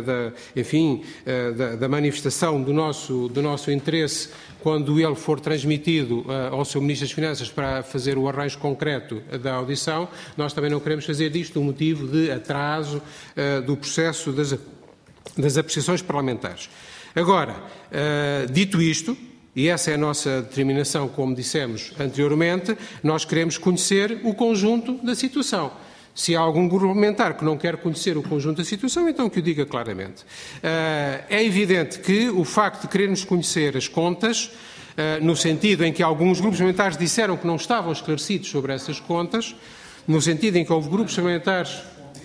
da manifestação do nosso interesse quando ele for transmitido ao Sr. Ministro das Finanças para fazer o arranjo concreto da audição. Nós também não queremos fazer disto um motivo de atraso do processo das apreciações parlamentares. Agora, dito isto, e essa é a nossa determinação, como dissemos anteriormente, nós queremos conhecer o conjunto da situação. Se há algum grupo parlamentar que não quer conhecer o conjunto da situação, então que o diga claramente. É evidente que o facto de querermos conhecer as contas no sentido em que alguns grupos parlamentares disseram que não estavam esclarecidos sobre essas contas, no sentido em que houve grupos parlamentares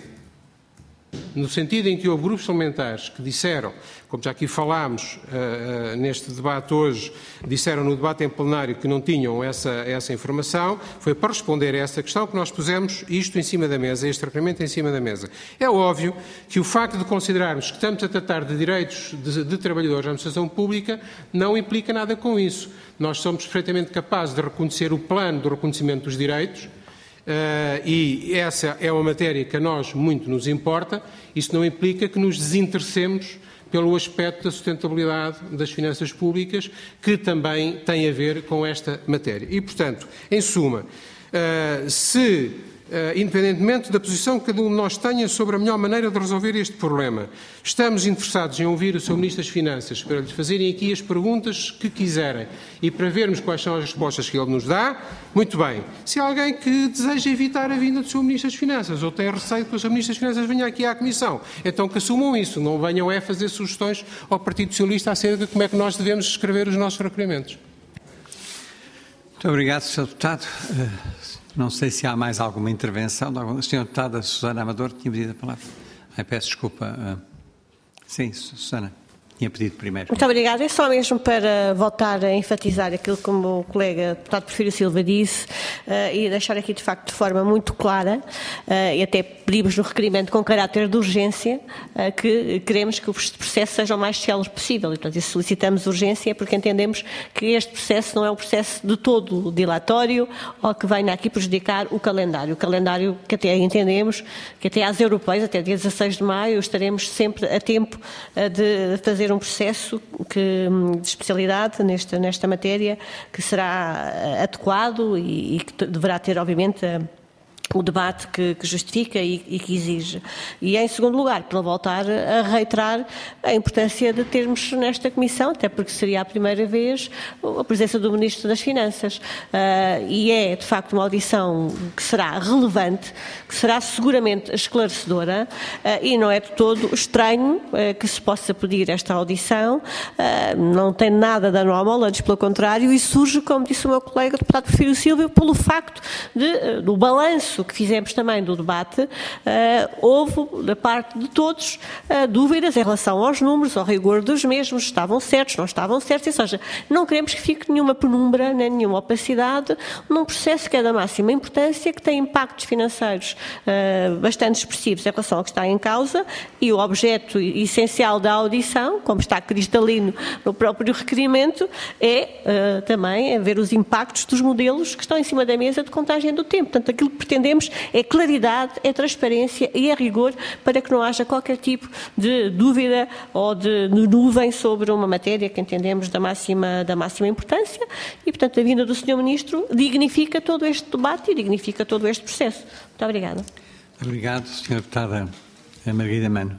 que disseram, como já aqui falámos neste debate hoje, disseram no debate em plenário que não tinham essa informação, foi para responder a essa questão que nós pusemos isto em cima da mesa, este requerimento em cima da mesa. É óbvio que o facto de considerarmos que estamos a tratar de direitos de trabalhadores da administração pública não implica nada com isso. Nós somos perfeitamente capazes de reconhecer o plano do reconhecimento dos direitos, e essa é uma matéria que a nós muito nos importa. Isso não implica que nos desinteressemos pelo aspecto da sustentabilidade das finanças públicas, que também tem a ver com esta matéria. E, portanto, em suma, independentemente da posição que cada um de nós tenha sobre a melhor maneira de resolver este problema, estamos interessados em ouvir o Sr. Ministro das Finanças para lhes fazerem aqui as perguntas que quiserem e para vermos quais são as respostas que ele nos dá. Muito bem. Se há alguém que deseja evitar a vinda do Sr. Ministro das Finanças ou tem receio que o Sr. Ministro das Finanças venha aqui à Comissão, então que assumam isso. Não venham fazer sugestões ao Partido Socialista acerca de como é que nós devemos escrever os nossos requerimentos. Muito obrigado, Sr. Deputado. Não sei se há mais alguma intervenção. Sra. Deputada Susana Amador tinha pedido a palavra. Peço desculpa. Sim, Susana, tinha pedido primeiro. Muito obrigada. É só mesmo para voltar a enfatizar aquilo que o meu colega deputado Porfírio Silva disse e deixar aqui de facto de forma muito clara e até pedimos no requerimento com caráter de urgência que queremos que o processo seja o mais célere possível e, portanto, isso solicitamos urgência porque entendemos que este processo não é um processo de todo dilatório ou que venha aqui prejudicar o calendário. O calendário que até entendemos que até às europeias, até dia 16 de maio, estaremos sempre a tempo de fazer um processo de especialidade nesta matéria que será adequado e que deverá ter, obviamente, o debate que justifica e que exige. E, em segundo lugar, para voltar a reiterar a importância de termos nesta Comissão, até porque seria a primeira vez a presença do Ministro das Finanças. E é, de facto, uma audição que será relevante, que será seguramente esclarecedora e não é de todo estranho que se possa pedir esta audição. Não tem nada de anormal, antes pelo contrário, e surge, como disse o meu colega, o deputado Porfírio Silva, pelo facto do balanço que fizemos também do debate, houve, da parte de todos, dúvidas em relação aos números, ao rigor dos mesmos, estavam certos, não estavam certos, ou seja, não queremos que fique nenhuma penumbra, nem nenhuma opacidade, num processo que é da máxima importância, que tem impactos financeiros bastante expressivos em relação ao que está em causa, e o objeto essencial da audição, como está cristalino no próprio requerimento, é também ver os impactos dos modelos que estão em cima da mesa de contagem do tempo. Portanto, aquilo que pretendemos é claridade, é transparência e é rigor para que não haja qualquer tipo de dúvida ou de nuvem sobre uma matéria que entendemos da máxima importância e, portanto, a vinda do Sr. Ministro dignifica todo este debate e dignifica todo este processo. Muito obrigada. Obrigado, Sra. Deputada Margarida Mano.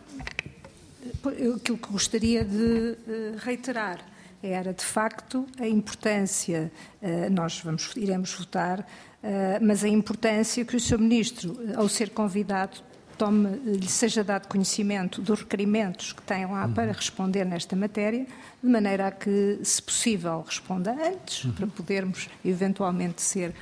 Aquilo que gostaria de reiterar era, de facto, a importância, nós iremos votar, mas a importância que o Sr. Ministro, ao ser convidado, lhe seja dado conhecimento dos requerimentos que tem lá para responder nesta matéria, de maneira a que, se possível, responda antes, para podermos eventualmente ser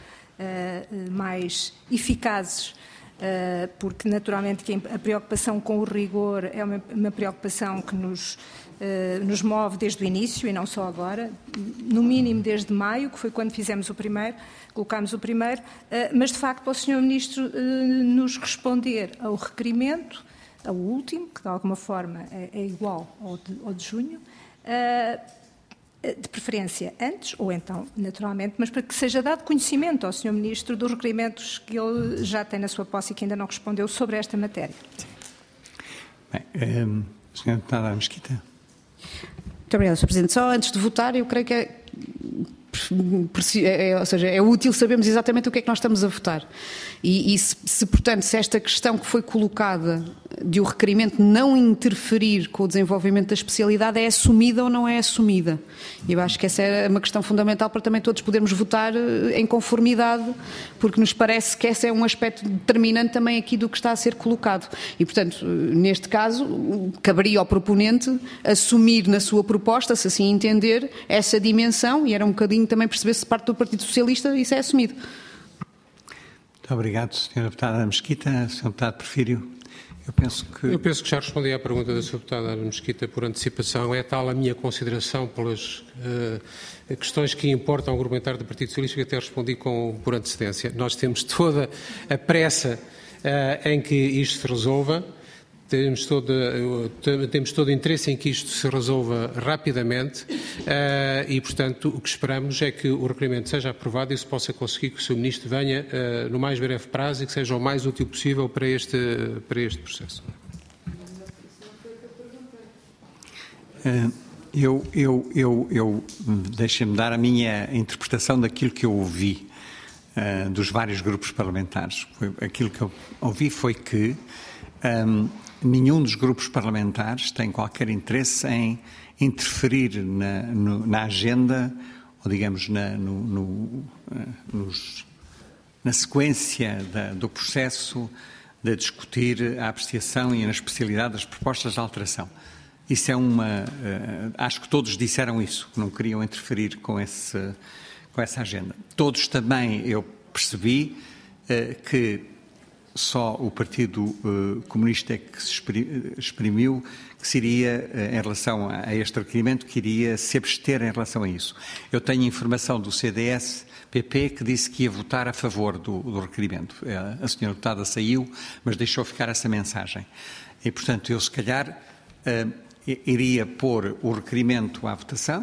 mais eficazes, porque naturalmente que a preocupação com o rigor é uma preocupação que nos move desde o início e não só agora, no mínimo desde maio, que foi quando fizemos colocámos o primeiro, mas de facto para o Sr. Ministro nos responder ao requerimento, ao último, que de alguma forma é igual ao de junho, de preferência antes, ou então, naturalmente, mas para que seja dado conhecimento ao Sr. Ministro dos requerimentos que ele já tem na sua posse e que ainda não respondeu sobre esta matéria. Bem, Sra. Deputada Mesquita. Muito obrigada, Sr. Presidente. Só antes de votar, eu creio que ou seja, é útil sabermos exatamente o que é que nós estamos a votar. E portanto, se esta questão que foi colocada de o requerimento não interferir com o desenvolvimento da especialidade é assumida ou não é assumida. E eu acho que essa é uma questão fundamental para também todos podermos votar em conformidade, porque nos parece que esse é um aspecto determinante também aqui do que está a ser colocado. E, portanto, neste caso, caberia ao proponente assumir na sua proposta, se assim entender, essa dimensão, e era um bocadinho também perceber se parte do Partido Socialista isso é assumido. Muito obrigado, Sra. Deputada Mesquita. Sr. Deputado Porfírio, eu penso que já respondi à pergunta da Sra. Deputada Mesquita por antecipação. É tal a minha consideração pelas questões que importam ao Grupo Parlamentar do Partido Socialista que até respondi por antecedência. Nós temos toda a pressa em que isto se resolva. Temos todo o interesse em que isto se resolva rapidamente e, portanto, o que esperamos é que o requerimento seja aprovado e se possa conseguir que o Sr. Ministro venha no mais breve prazo e que seja o mais útil possível para este processo. Deixem-me dar a minha interpretação daquilo que eu ouvi dos vários grupos parlamentares. Aquilo que eu ouvi foi que nenhum dos grupos parlamentares tem qualquer interesse em interferir na agenda, ou digamos, na sequência do processo de discutir a apreciação e a especialidade das propostas de alteração. Isso é acho que todos disseram isso, que não queriam interferir com essa agenda. Todos também, eu percebi que só o Partido Comunista é que se exprimiu que se iria, em relação a este requerimento, que iria se abster em relação a isso. Eu tenho informação do CDS-PP que disse que ia votar a favor do requerimento. A senhora deputada saiu, mas deixou ficar essa mensagem. E, portanto, eu se calhar iria pôr o requerimento à votação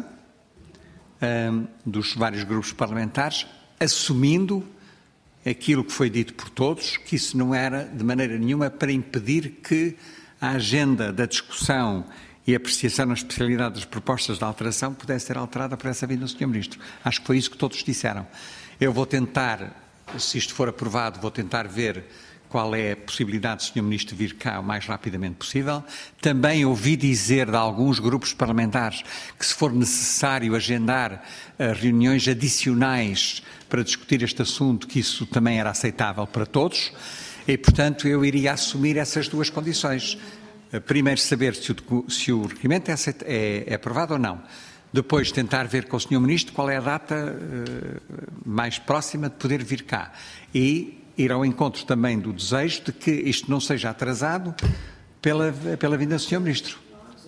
dos vários grupos parlamentares, assumindo aquilo que foi dito por todos, que isso não era de maneira nenhuma para impedir que a agenda da discussão e apreciação na especialidade das propostas de alteração pudesse ser alterada por essa vinda do Sr. Ministro. Acho que foi isso que todos disseram. Eu vou tentar, se isto for aprovado, vou tentar ver qual é a possibilidade do Sr. Ministro vir cá o mais rapidamente possível. Também ouvi dizer de alguns grupos parlamentares que, se for necessário agendar reuniões adicionais para discutir este assunto, que isso também era aceitável para todos e, portanto, eu iria assumir essas duas condições. Primeiro, saber se o requerimento é aprovado ou não. Depois, tentar ver com o Sr. Ministro qual é a data mais próxima de poder vir cá. E ir ao encontro também do desejo de que isto não seja atrasado pela vinda do Sr. Ministro.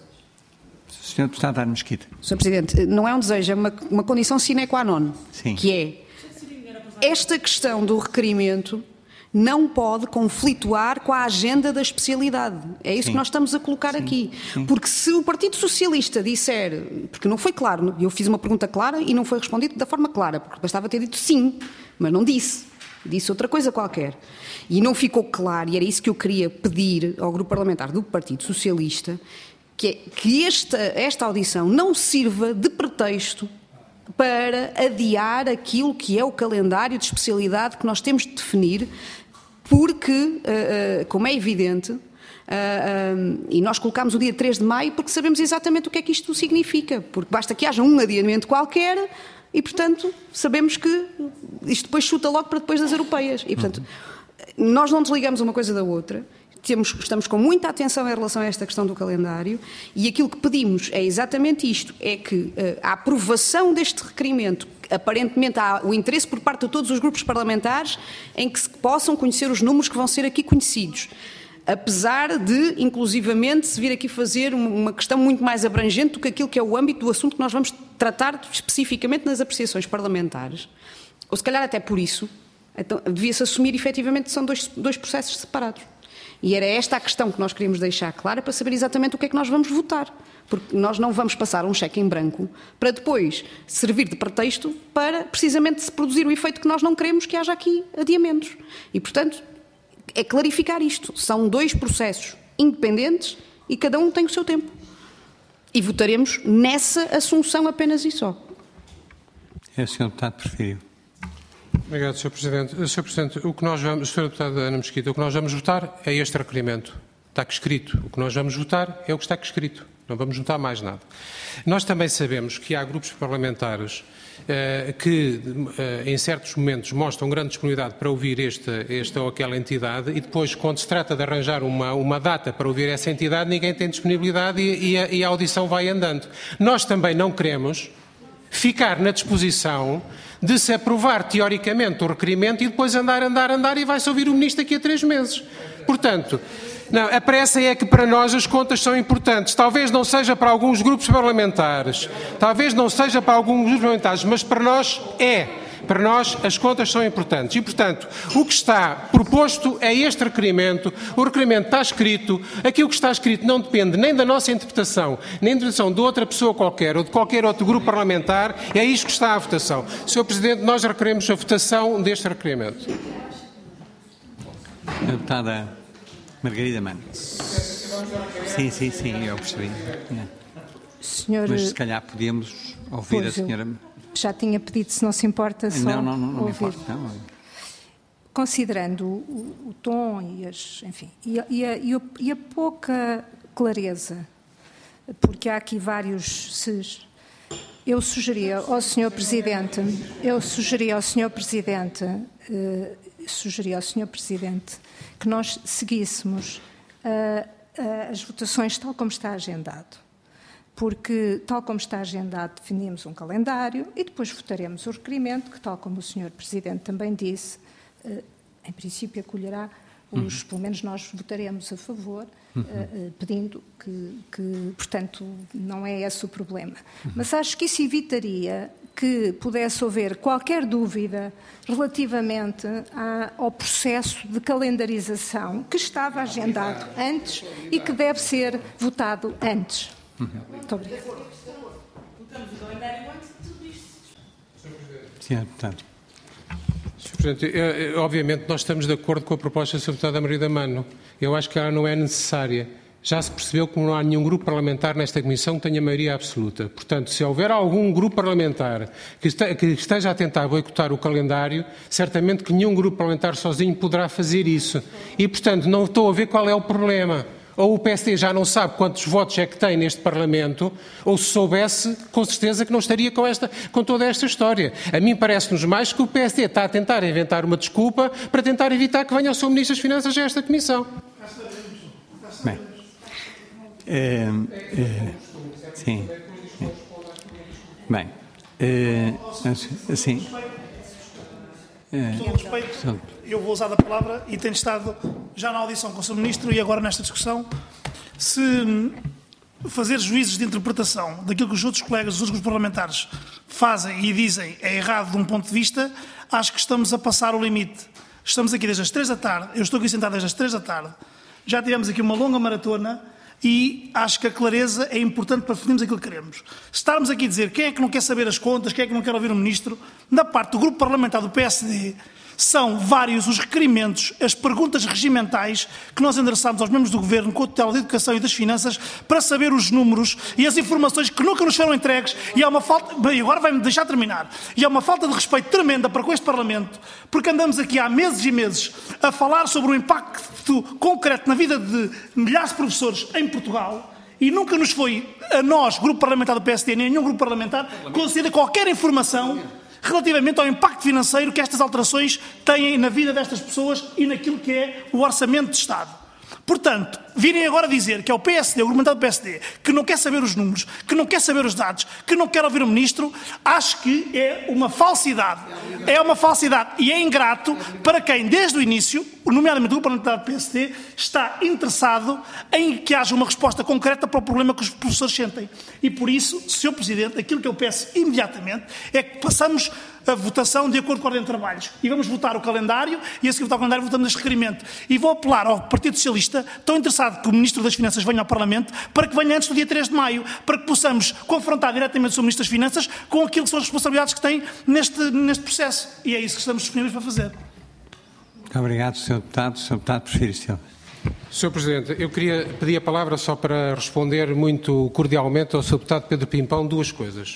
Sr. Deputado Ana Mesquita. Sr. Presidente, não é um desejo, é uma condição sine qua non, Sim. Que é esta questão do requerimento não pode conflituar com a agenda da especialidade. É isso Sim. que nós estamos a colocar Sim. aqui. Sim. Porque se o Partido Socialista disser, porque não foi claro, eu fiz uma pergunta clara e não foi respondido da forma clara, porque bastava ter dito sim, mas não disse. Disse outra coisa qualquer. E não ficou claro, e era isso que eu queria pedir ao Grupo Parlamentar do Partido Socialista, que esta audição não sirva de pretexto para adiar aquilo que é o calendário de especialidade que nós temos de definir, porque, como é evidente, e nós colocámos o dia 3 de maio porque sabemos exatamente o que é que isto significa, porque basta que haja um adiamento qualquer e, portanto, sabemos que isto depois chuta logo para depois das europeias. E, portanto, nós não desligamos uma coisa da outra. Estamos com muita atenção em relação a esta questão do calendário e aquilo que pedimos é exatamente isto, é que a aprovação deste requerimento, aparentemente há o interesse por parte de todos os grupos parlamentares em que se possam conhecer os números que vão ser aqui conhecidos. Apesar de, inclusivamente, se vir aqui fazer uma questão muito mais abrangente do que aquilo que é o âmbito do assunto que nós vamos tratar especificamente nas apreciações parlamentares. Ou se calhar até por isso, então, devia-se assumir efetivamente que são dois processos separados. E era esta a questão que nós queríamos deixar clara para saber exatamente o que é que nós vamos votar. Porque nós não vamos passar um cheque em branco para depois servir de pretexto para precisamente se produzir o efeito que nós não queremos que haja aqui adiamentos. E, portanto, é clarificar isto. São dois processos independentes e cada um tem o seu tempo. E votaremos nessa assunção apenas e só. É o Sr. Deputado Porfírio. Obrigado, Sr. Presidente. Sr. Presidente, o que nós vamos, Sra. Deputada Ana Mesquita, o que nós vamos votar é este requerimento. Está aqui escrito. O que nós vamos votar é o que está aqui escrito. Não vamos votar mais nada. Nós também sabemos que há grupos parlamentares que, em certos momentos, mostram grande disponibilidade para ouvir esta ou aquela entidade e depois, quando se trata de arranjar uma data para ouvir essa entidade, ninguém tem disponibilidade e a audição vai andando. Nós também não queremos ficar na disposição de se aprovar teoricamente o requerimento e depois andar e vai-se ouvir o Ministro daqui a 3 meses. Portanto, não, a pressa é que para nós as contas são importantes. Talvez não seja para alguns grupos parlamentares, mas para nós é. Para nós as contas são importantes e, portanto, o que está proposto é este requerimento. O requerimento está escrito. Aquilo que está escrito não depende nem da nossa interpretação, nem da interpretação de outra pessoa qualquer ou de qualquer outro grupo parlamentar. É isto que está à votação. Sr. Presidente, nós requeremos a votação deste requerimento. Deputada Margarida Mano. Sim, eu percebi. Mas se calhar podíamos ouvir a senhora... Já tinha pedido, se não se importa, só não me ouvir. importa. Não. Considerando o tom e a pouca clareza, porque há aqui vários ses, eu sugeria ao Sr. Presidente que nós seguíssemos as votações tal como está agendado. Porque, tal como está agendado, definimos um calendário e depois votaremos o requerimento, que, tal como o Sr. Presidente também disse, em princípio acolherá pelo menos nós votaremos a favor, pedindo que, portanto, não é esse o problema. Mas acho que isso evitaria que pudesse haver qualquer dúvida relativamente ao processo de calendarização que estava agendado antes e que deve ser votado antes. Muito obrigada. Senhor Deputado. Sr. Presidente, obviamente nós estamos de acordo com a proposta da Sra. Deputada Margarida Mano. Eu acho que ela não é necessária. Já se percebeu que não há nenhum grupo parlamentar nesta Comissão que tenha maioria absoluta. Portanto, se houver algum grupo parlamentar que esteja a tentar boicotar o calendário, certamente que nenhum grupo parlamentar sozinho poderá fazer isso. E, portanto, não estou a ver qual é o problema. Ou o PSD já não sabe quantos votos é que tem neste Parlamento, ou se soubesse, com certeza que não estaria com toda esta história. A mim parece-nos mais que o PSD está a tentar inventar uma desculpa para tentar evitar que venha o Sr. Ministro das Finanças a esta Comissão. Bem, sim. Bem, assim... Com todo respeito, eu vou usar da palavra e tenho estado já na audição com o Sr. Ministro e agora nesta discussão, se fazer juízos de interpretação daquilo que os outros colegas dos outros grupos parlamentares fazem e dizem é errado de um ponto de vista, acho que estamos a passar o limite. Estamos aqui desde as 3 da tarde, eu estou aqui sentado desde as 3 da tarde, já tivemos aqui uma longa maratona e acho que a clareza é importante para definirmos aquilo que queremos. Se estarmos aqui a dizer quem é que não quer saber as contas, quem é que não quer ouvir o Ministro, na parte do grupo parlamentar do PSD, são vários os requerimentos, as perguntas regimentais que nós endereçámos aos membros do Governo com a tutela da Educação e das Finanças para saber os números e as informações que nunca nos foram entregues e há uma falta, bem, agora vai-me deixar terminar, e há uma falta de respeito tremenda para com este Parlamento, porque andamos aqui há meses e meses a falar sobre o impacto concreto na vida de milhares de professores em Portugal e nunca nos foi, a nós, grupo parlamentar do PSD, nem nenhum grupo parlamentar, concedida qualquer informação relativamente ao impacto financeiro que estas alterações têm na vida destas pessoas e naquilo que é o orçamento de Estado. Portanto, virem agora dizer que é o PSD, o argumentado do PSD, que não quer saber os números, que não quer saber os dados, que não quer ouvir o Ministro, acho que é uma falsidade. É uma falsidade e é ingrato para quem, desde o início, nomeadamente o grupo parlamentar do PSD, está interessado em que haja uma resposta concreta para o problema que os professores sentem. E por isso, Sr. Presidente, aquilo que eu peço imediatamente é que passamos a votação de acordo com a ordem de trabalhos. E vamos votar o calendário e a seguir votar o calendário votamos este requerimento. E vou apelar ao Partido Socialista, tão interessado que o Ministro das Finanças venha ao Parlamento, para que venha antes do dia 3 de maio, para que possamos confrontar diretamente o Sr. Ministro das Finanças com aquilo que são as responsabilidades que tem neste processo. E é isso que estamos disponíveis para fazer. Muito obrigado, Sr. Deputado. Sr. Deputado Porfírio Silva. Sr. Presidente, eu queria pedir a palavra só para responder muito cordialmente ao Sr. Deputado Pedro Pimpão 2 coisas.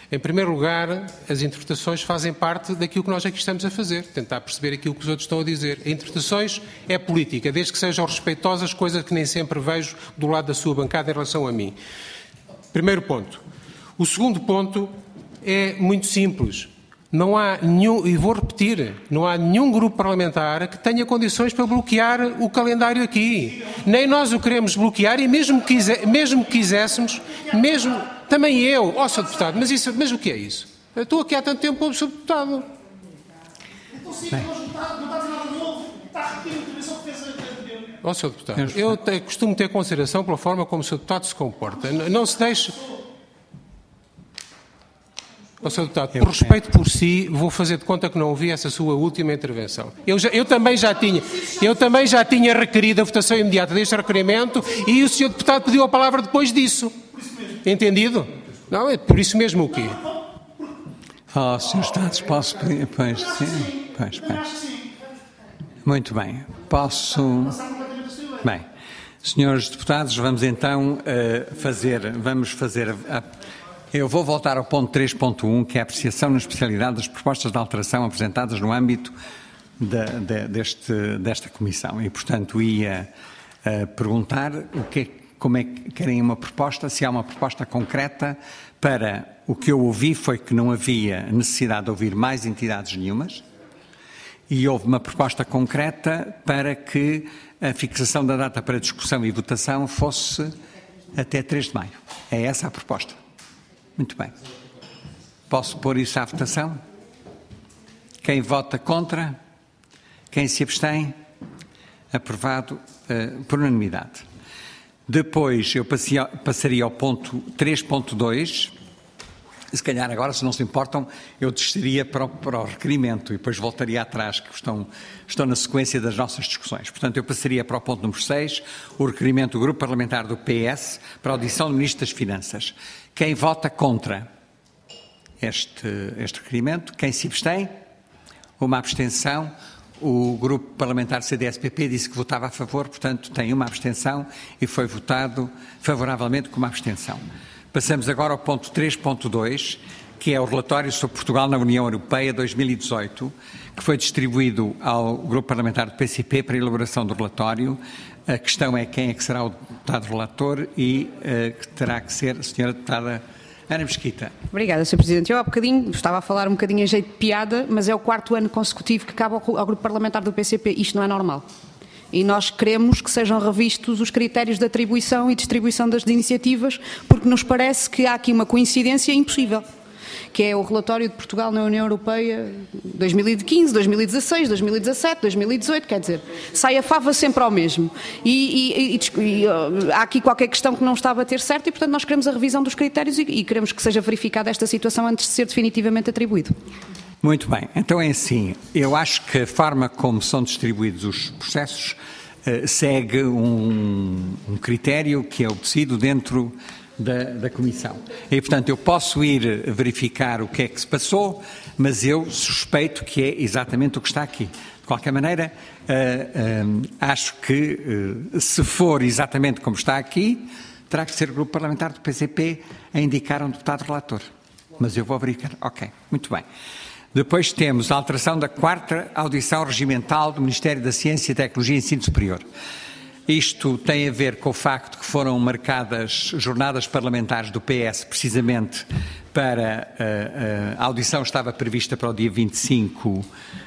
Em primeiro lugar, as interpretações fazem parte daquilo que nós aqui estamos a fazer, tentar perceber aquilo que os outros estão a dizer. As interpretações é política, desde que sejam respeitosas, coisa que nem sempre vejo do lado da sua bancada em relação a mim. Primeiro ponto. O segundo ponto é muito simples. Não há nenhum, e vou repetir, não há nenhum grupo parlamentar que tenha condições para bloquear o calendário aqui. Nem nós o queremos bloquear e mesmo que quiséssemos, mesmo também eu, Sr. Deputado, mas o que é isso? Eu estou aqui há tanto tempo como Sr. Deputado. Então sim, não está a dizer nada novo, está a repetir a intervenção que fez anteriormente. Sr. Deputado, eu costumo ter consideração pela forma como o Sr. Deputado se comporta. Não se deixe... Sr. Deputado, por respeito por si, vou fazer de conta que não ouvi essa sua última intervenção. Eu também já tinha requerido a votação imediata deste requerimento e o Sr. Deputado pediu a palavra depois disso. Entendido? Não, é por isso mesmo o quê? Sr. Deputado, posso pedir? Pois, sim. Pois. Muito bem. Posso... Bem, senhores deputados, vamos então fazer... Eu vou voltar ao ponto 3.1, que é a apreciação na especialidade das propostas de alteração apresentadas no âmbito desta comissão. E, portanto, ia perguntar como é que querem uma proposta, se há uma proposta concreta para... O que eu ouvi foi que não havia necessidade de ouvir mais entidades nenhumas e houve uma proposta concreta para que a fixação da data para discussão e votação fosse até 3 de maio. É essa a proposta. Muito bem. Posso pôr isso à votação? Quem vota contra? Quem se abstém? Aprovado por unanimidade. Depois eu passaria ao ponto 3.2. Se calhar agora, se não se importam, eu desceria para o requerimento e depois voltaria atrás, que estão na sequência das nossas discussões. Portanto, eu passaria para o ponto número 6, o requerimento do Grupo Parlamentar do PS para a audição do Ministro das Finanças. Quem vota contra este requerimento? Quem se abstém? Uma abstenção. O Grupo Parlamentar CDS-PP disse que votava a favor, portanto, tem uma abstenção e foi votado favoravelmente com uma abstenção. Passamos agora ao ponto 3.2, que é o relatório sobre Portugal na União Europeia 2018, que foi distribuído ao Grupo Parlamentar do PCP para a elaboração do relatório. A questão é quem é que será o deputado relator e que terá que ser a senhora deputada Ana Mesquita. Obrigada, Sr. Presidente. Eu há bocadinho estava a falar um bocadinho em jeito de piada, mas é o 4º ano consecutivo que cabe ao Grupo Parlamentar do PCP. Isto não é normal. E nós queremos que sejam revistos os critérios de atribuição e distribuição das iniciativas, porque nos parece que há aqui uma coincidência impossível, que é o relatório de Portugal na União Europeia 2015, 2016, 2017, 2018, quer dizer, sai a fava sempre ao mesmo. E há aqui qualquer questão que não está a bater certo e, portanto, nós queremos a revisão dos critérios e queremos que seja verificada esta situação antes de ser definitivamente atribuído. Muito bem, então é assim, eu acho que a forma como são distribuídos os processos segue um critério que é obedecido dentro da Comissão. E, portanto, eu posso ir verificar o que é que se passou, mas eu suspeito que é exatamente o que está aqui. De qualquer maneira, acho que se for exatamente como está aqui, terá que ser o Grupo Parlamentar do PCP a indicar um deputado relator. Mas eu vou verificar. Ok, muito bem. Depois temos a alteração da 4ª audição regimental do Ministério da Ciência, Tecnologia e Ensino Superior. Isto tem a ver com o facto que foram marcadas jornadas parlamentares do PS, precisamente para a audição estava prevista para o dia 25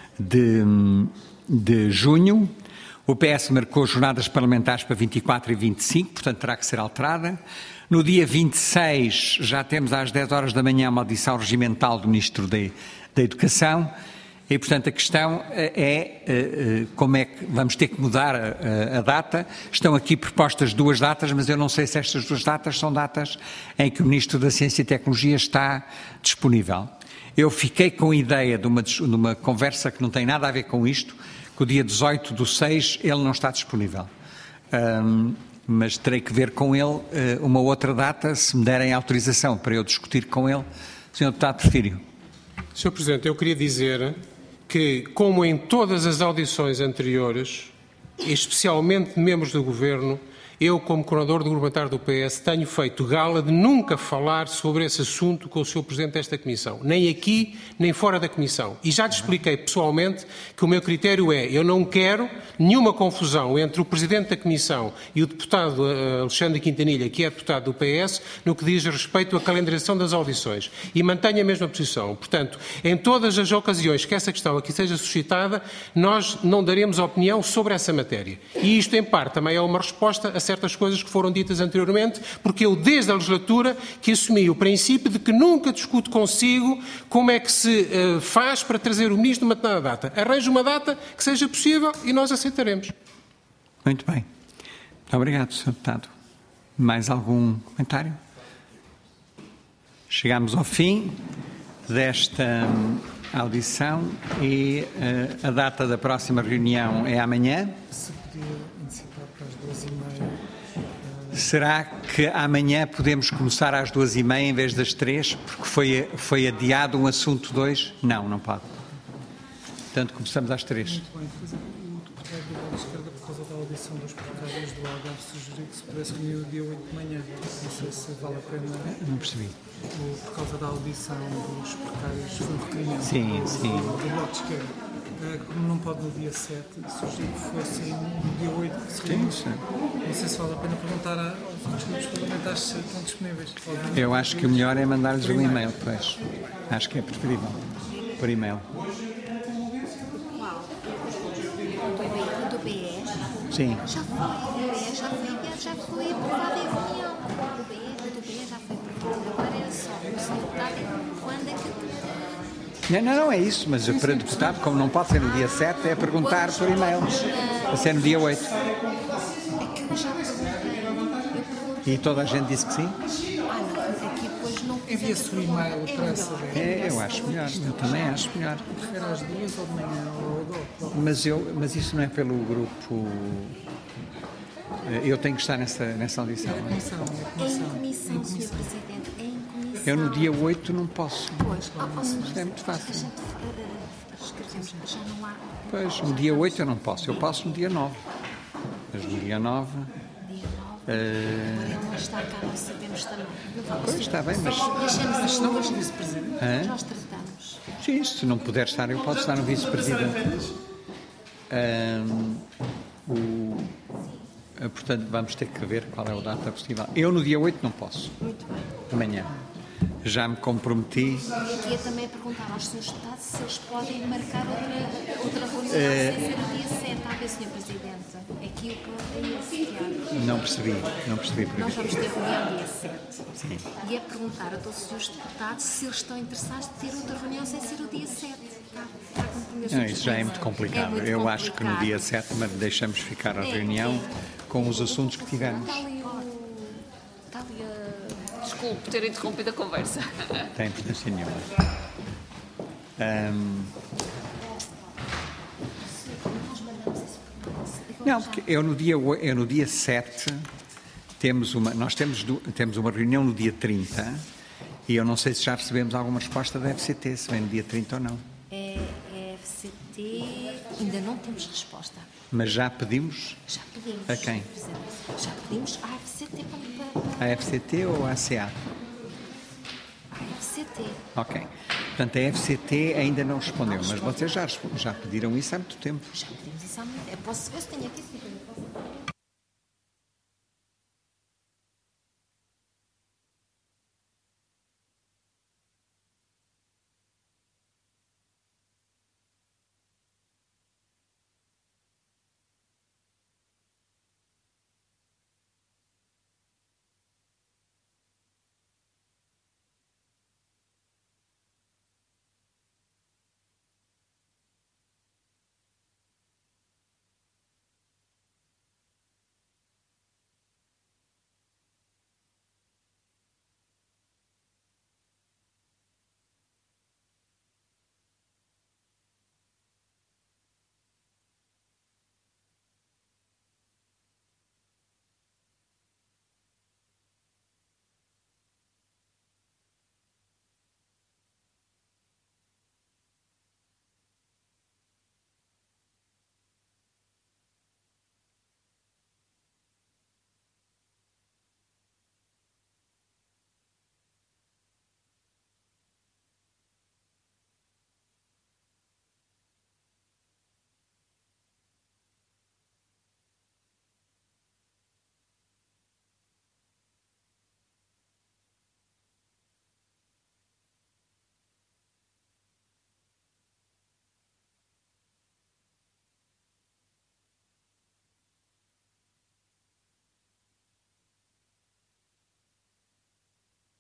de junho. O PS marcou jornadas parlamentares para 24 e 25, portanto terá que ser alterada. No dia 26 já temos às 10 horas da manhã uma audição regimental do Ministro da Educação e, portanto, a questão é como é que vamos ter que mudar a data. Estão aqui propostas 2 datas, mas eu não sei se estas 2 datas são datas em que o Ministro da Ciência e Tecnologia está disponível. Eu fiquei com a ideia de uma conversa que não tem nada a ver com isto, que o dia 18/6 ele não está disponível. Mas terei que ver com ele uma outra data, se me derem autorização para eu discutir com ele. Sr. Deputado Porfírio. Sr. Presidente, eu queria dizer que, como em todas as audições anteriores, especialmente de membros do Governo, Eu, como coordenador do grupo parlamentar do PS, tenho feito gala de nunca falar sobre esse assunto com o Sr. Presidente desta Comissão, nem aqui, nem fora da Comissão. E já lhe expliquei pessoalmente que o meu critério é, eu não quero nenhuma confusão entre o Presidente da Comissão e o deputado Alexandre Quintanilha, que é deputado do PS, no que diz respeito à calendarização das audições. E mantenho a mesma posição. Portanto, em todas as ocasiões que essa questão aqui seja suscitada, nós não daremos opinião sobre essa matéria. E isto, em parte, também é uma resposta a certas coisas que foram ditas anteriormente, porque eu, desde a legislatura, que assumi o princípio de que nunca discuto consigo como é que se faz para trazer o ministro numa determinada data. Arranje uma data que seja possível e nós aceitaremos. Muito bem. Muito obrigado, Sr. Deputado. Mais algum comentário? Chegamos ao fim desta audição e a data da próxima reunião é amanhã. Se podia antecipar para as 2h30. Será que amanhã podemos começar às 2h30 em vez das 3? Porque foi adiado um assunto 2? Não, não pode. Portanto, começamos às 3. Muito bem. Depois o deputado do Bloco de Esquerda, por causa da audição dos portadores do Algarve, sugeriu que se pudesse reunir o dia 8 de manhã. Não sei se vale a pena. Não percebi. Por causa da audição dos precários, foi um requerimento Sim. do Bloco de Esquerda. Como não pode no dia 7, sugiro que fosse no dia 8 que se reúne. Não sei se vale a pena perguntar aos grupos parlamentares se estão disponíveis. Eu acho que o melhor é mandar-lhes um e-mail, pois. Acho que é preferível. Por e-mail. Do BE? Sim. Já foi aprovado em reunião. Do BE já foi aprovado. Agora era só o senhor deputado quando é que... Não, é isso, mas para deputado, como não pode ser no dia 7, é perguntar por e-mail. Vai ser no dia 8. É que eu já perguntei. E toda a gente disse que sim? Aqui depois não... Envia-se o e-mail para saber. Eu acho melhor, eu também acho melhor. Prefere às 2 ou de manhã ou Mas isso não é pelo grupo... Eu tenho que estar nessa audição. Em comissão, Sr. Presidente, em comissão. Eu no dia 8 não posso. Pois, é muito fácil. Escrevemos, já não há... Pois, no dia 8 eu não posso. Eu posso no dia 9. Mas no dia 9... Ele não está cá, nós sabemos também. Pois, está bem, mas... Deixamos as duas vice-presidente. Nós tratamos. Sim, se não puder estar, eu posso estar no vice-presidente. Portanto, vamos ter que ver qual é a data possível. Eu no dia 8 não posso. Muito bem. Amanhã. Já me comprometi. Eu queria também perguntar aos senhores deputados se eles podem marcar outra reunião sem ser o dia 7, está a ver, Sr. Presidente? Aqui o que é esse Não percebi. Nós vamos ter reunião dia 7. Sim. E é perguntar a todos os senhores deputados se eles estão interessados em ter outra reunião sem ser o dia 7. Está a compreender? Não, isso já é muito complicado. Eu acho que no dia 7 deixamos ficar a reunião com os assuntos que tivemos. Desculpe por ter interrompido a conversa. Não tem importância nenhuma. Não, porque eu no dia 7 nós temos uma reunião no dia 30 e eu não sei se já recebemos alguma resposta da FCT, se vem no dia 30 ou não. FCT, ainda não temos resposta. Mas já pedimos? Já pedimos. A quem? Já pedimos à FCT A FCT ou a ACA? A FCT. Ok. Portanto, a FCT ainda não respondeu, mas vocês já pediram isso há muito tempo. Já pedimos isso há muito tempo. Posso ver se tenho aqui.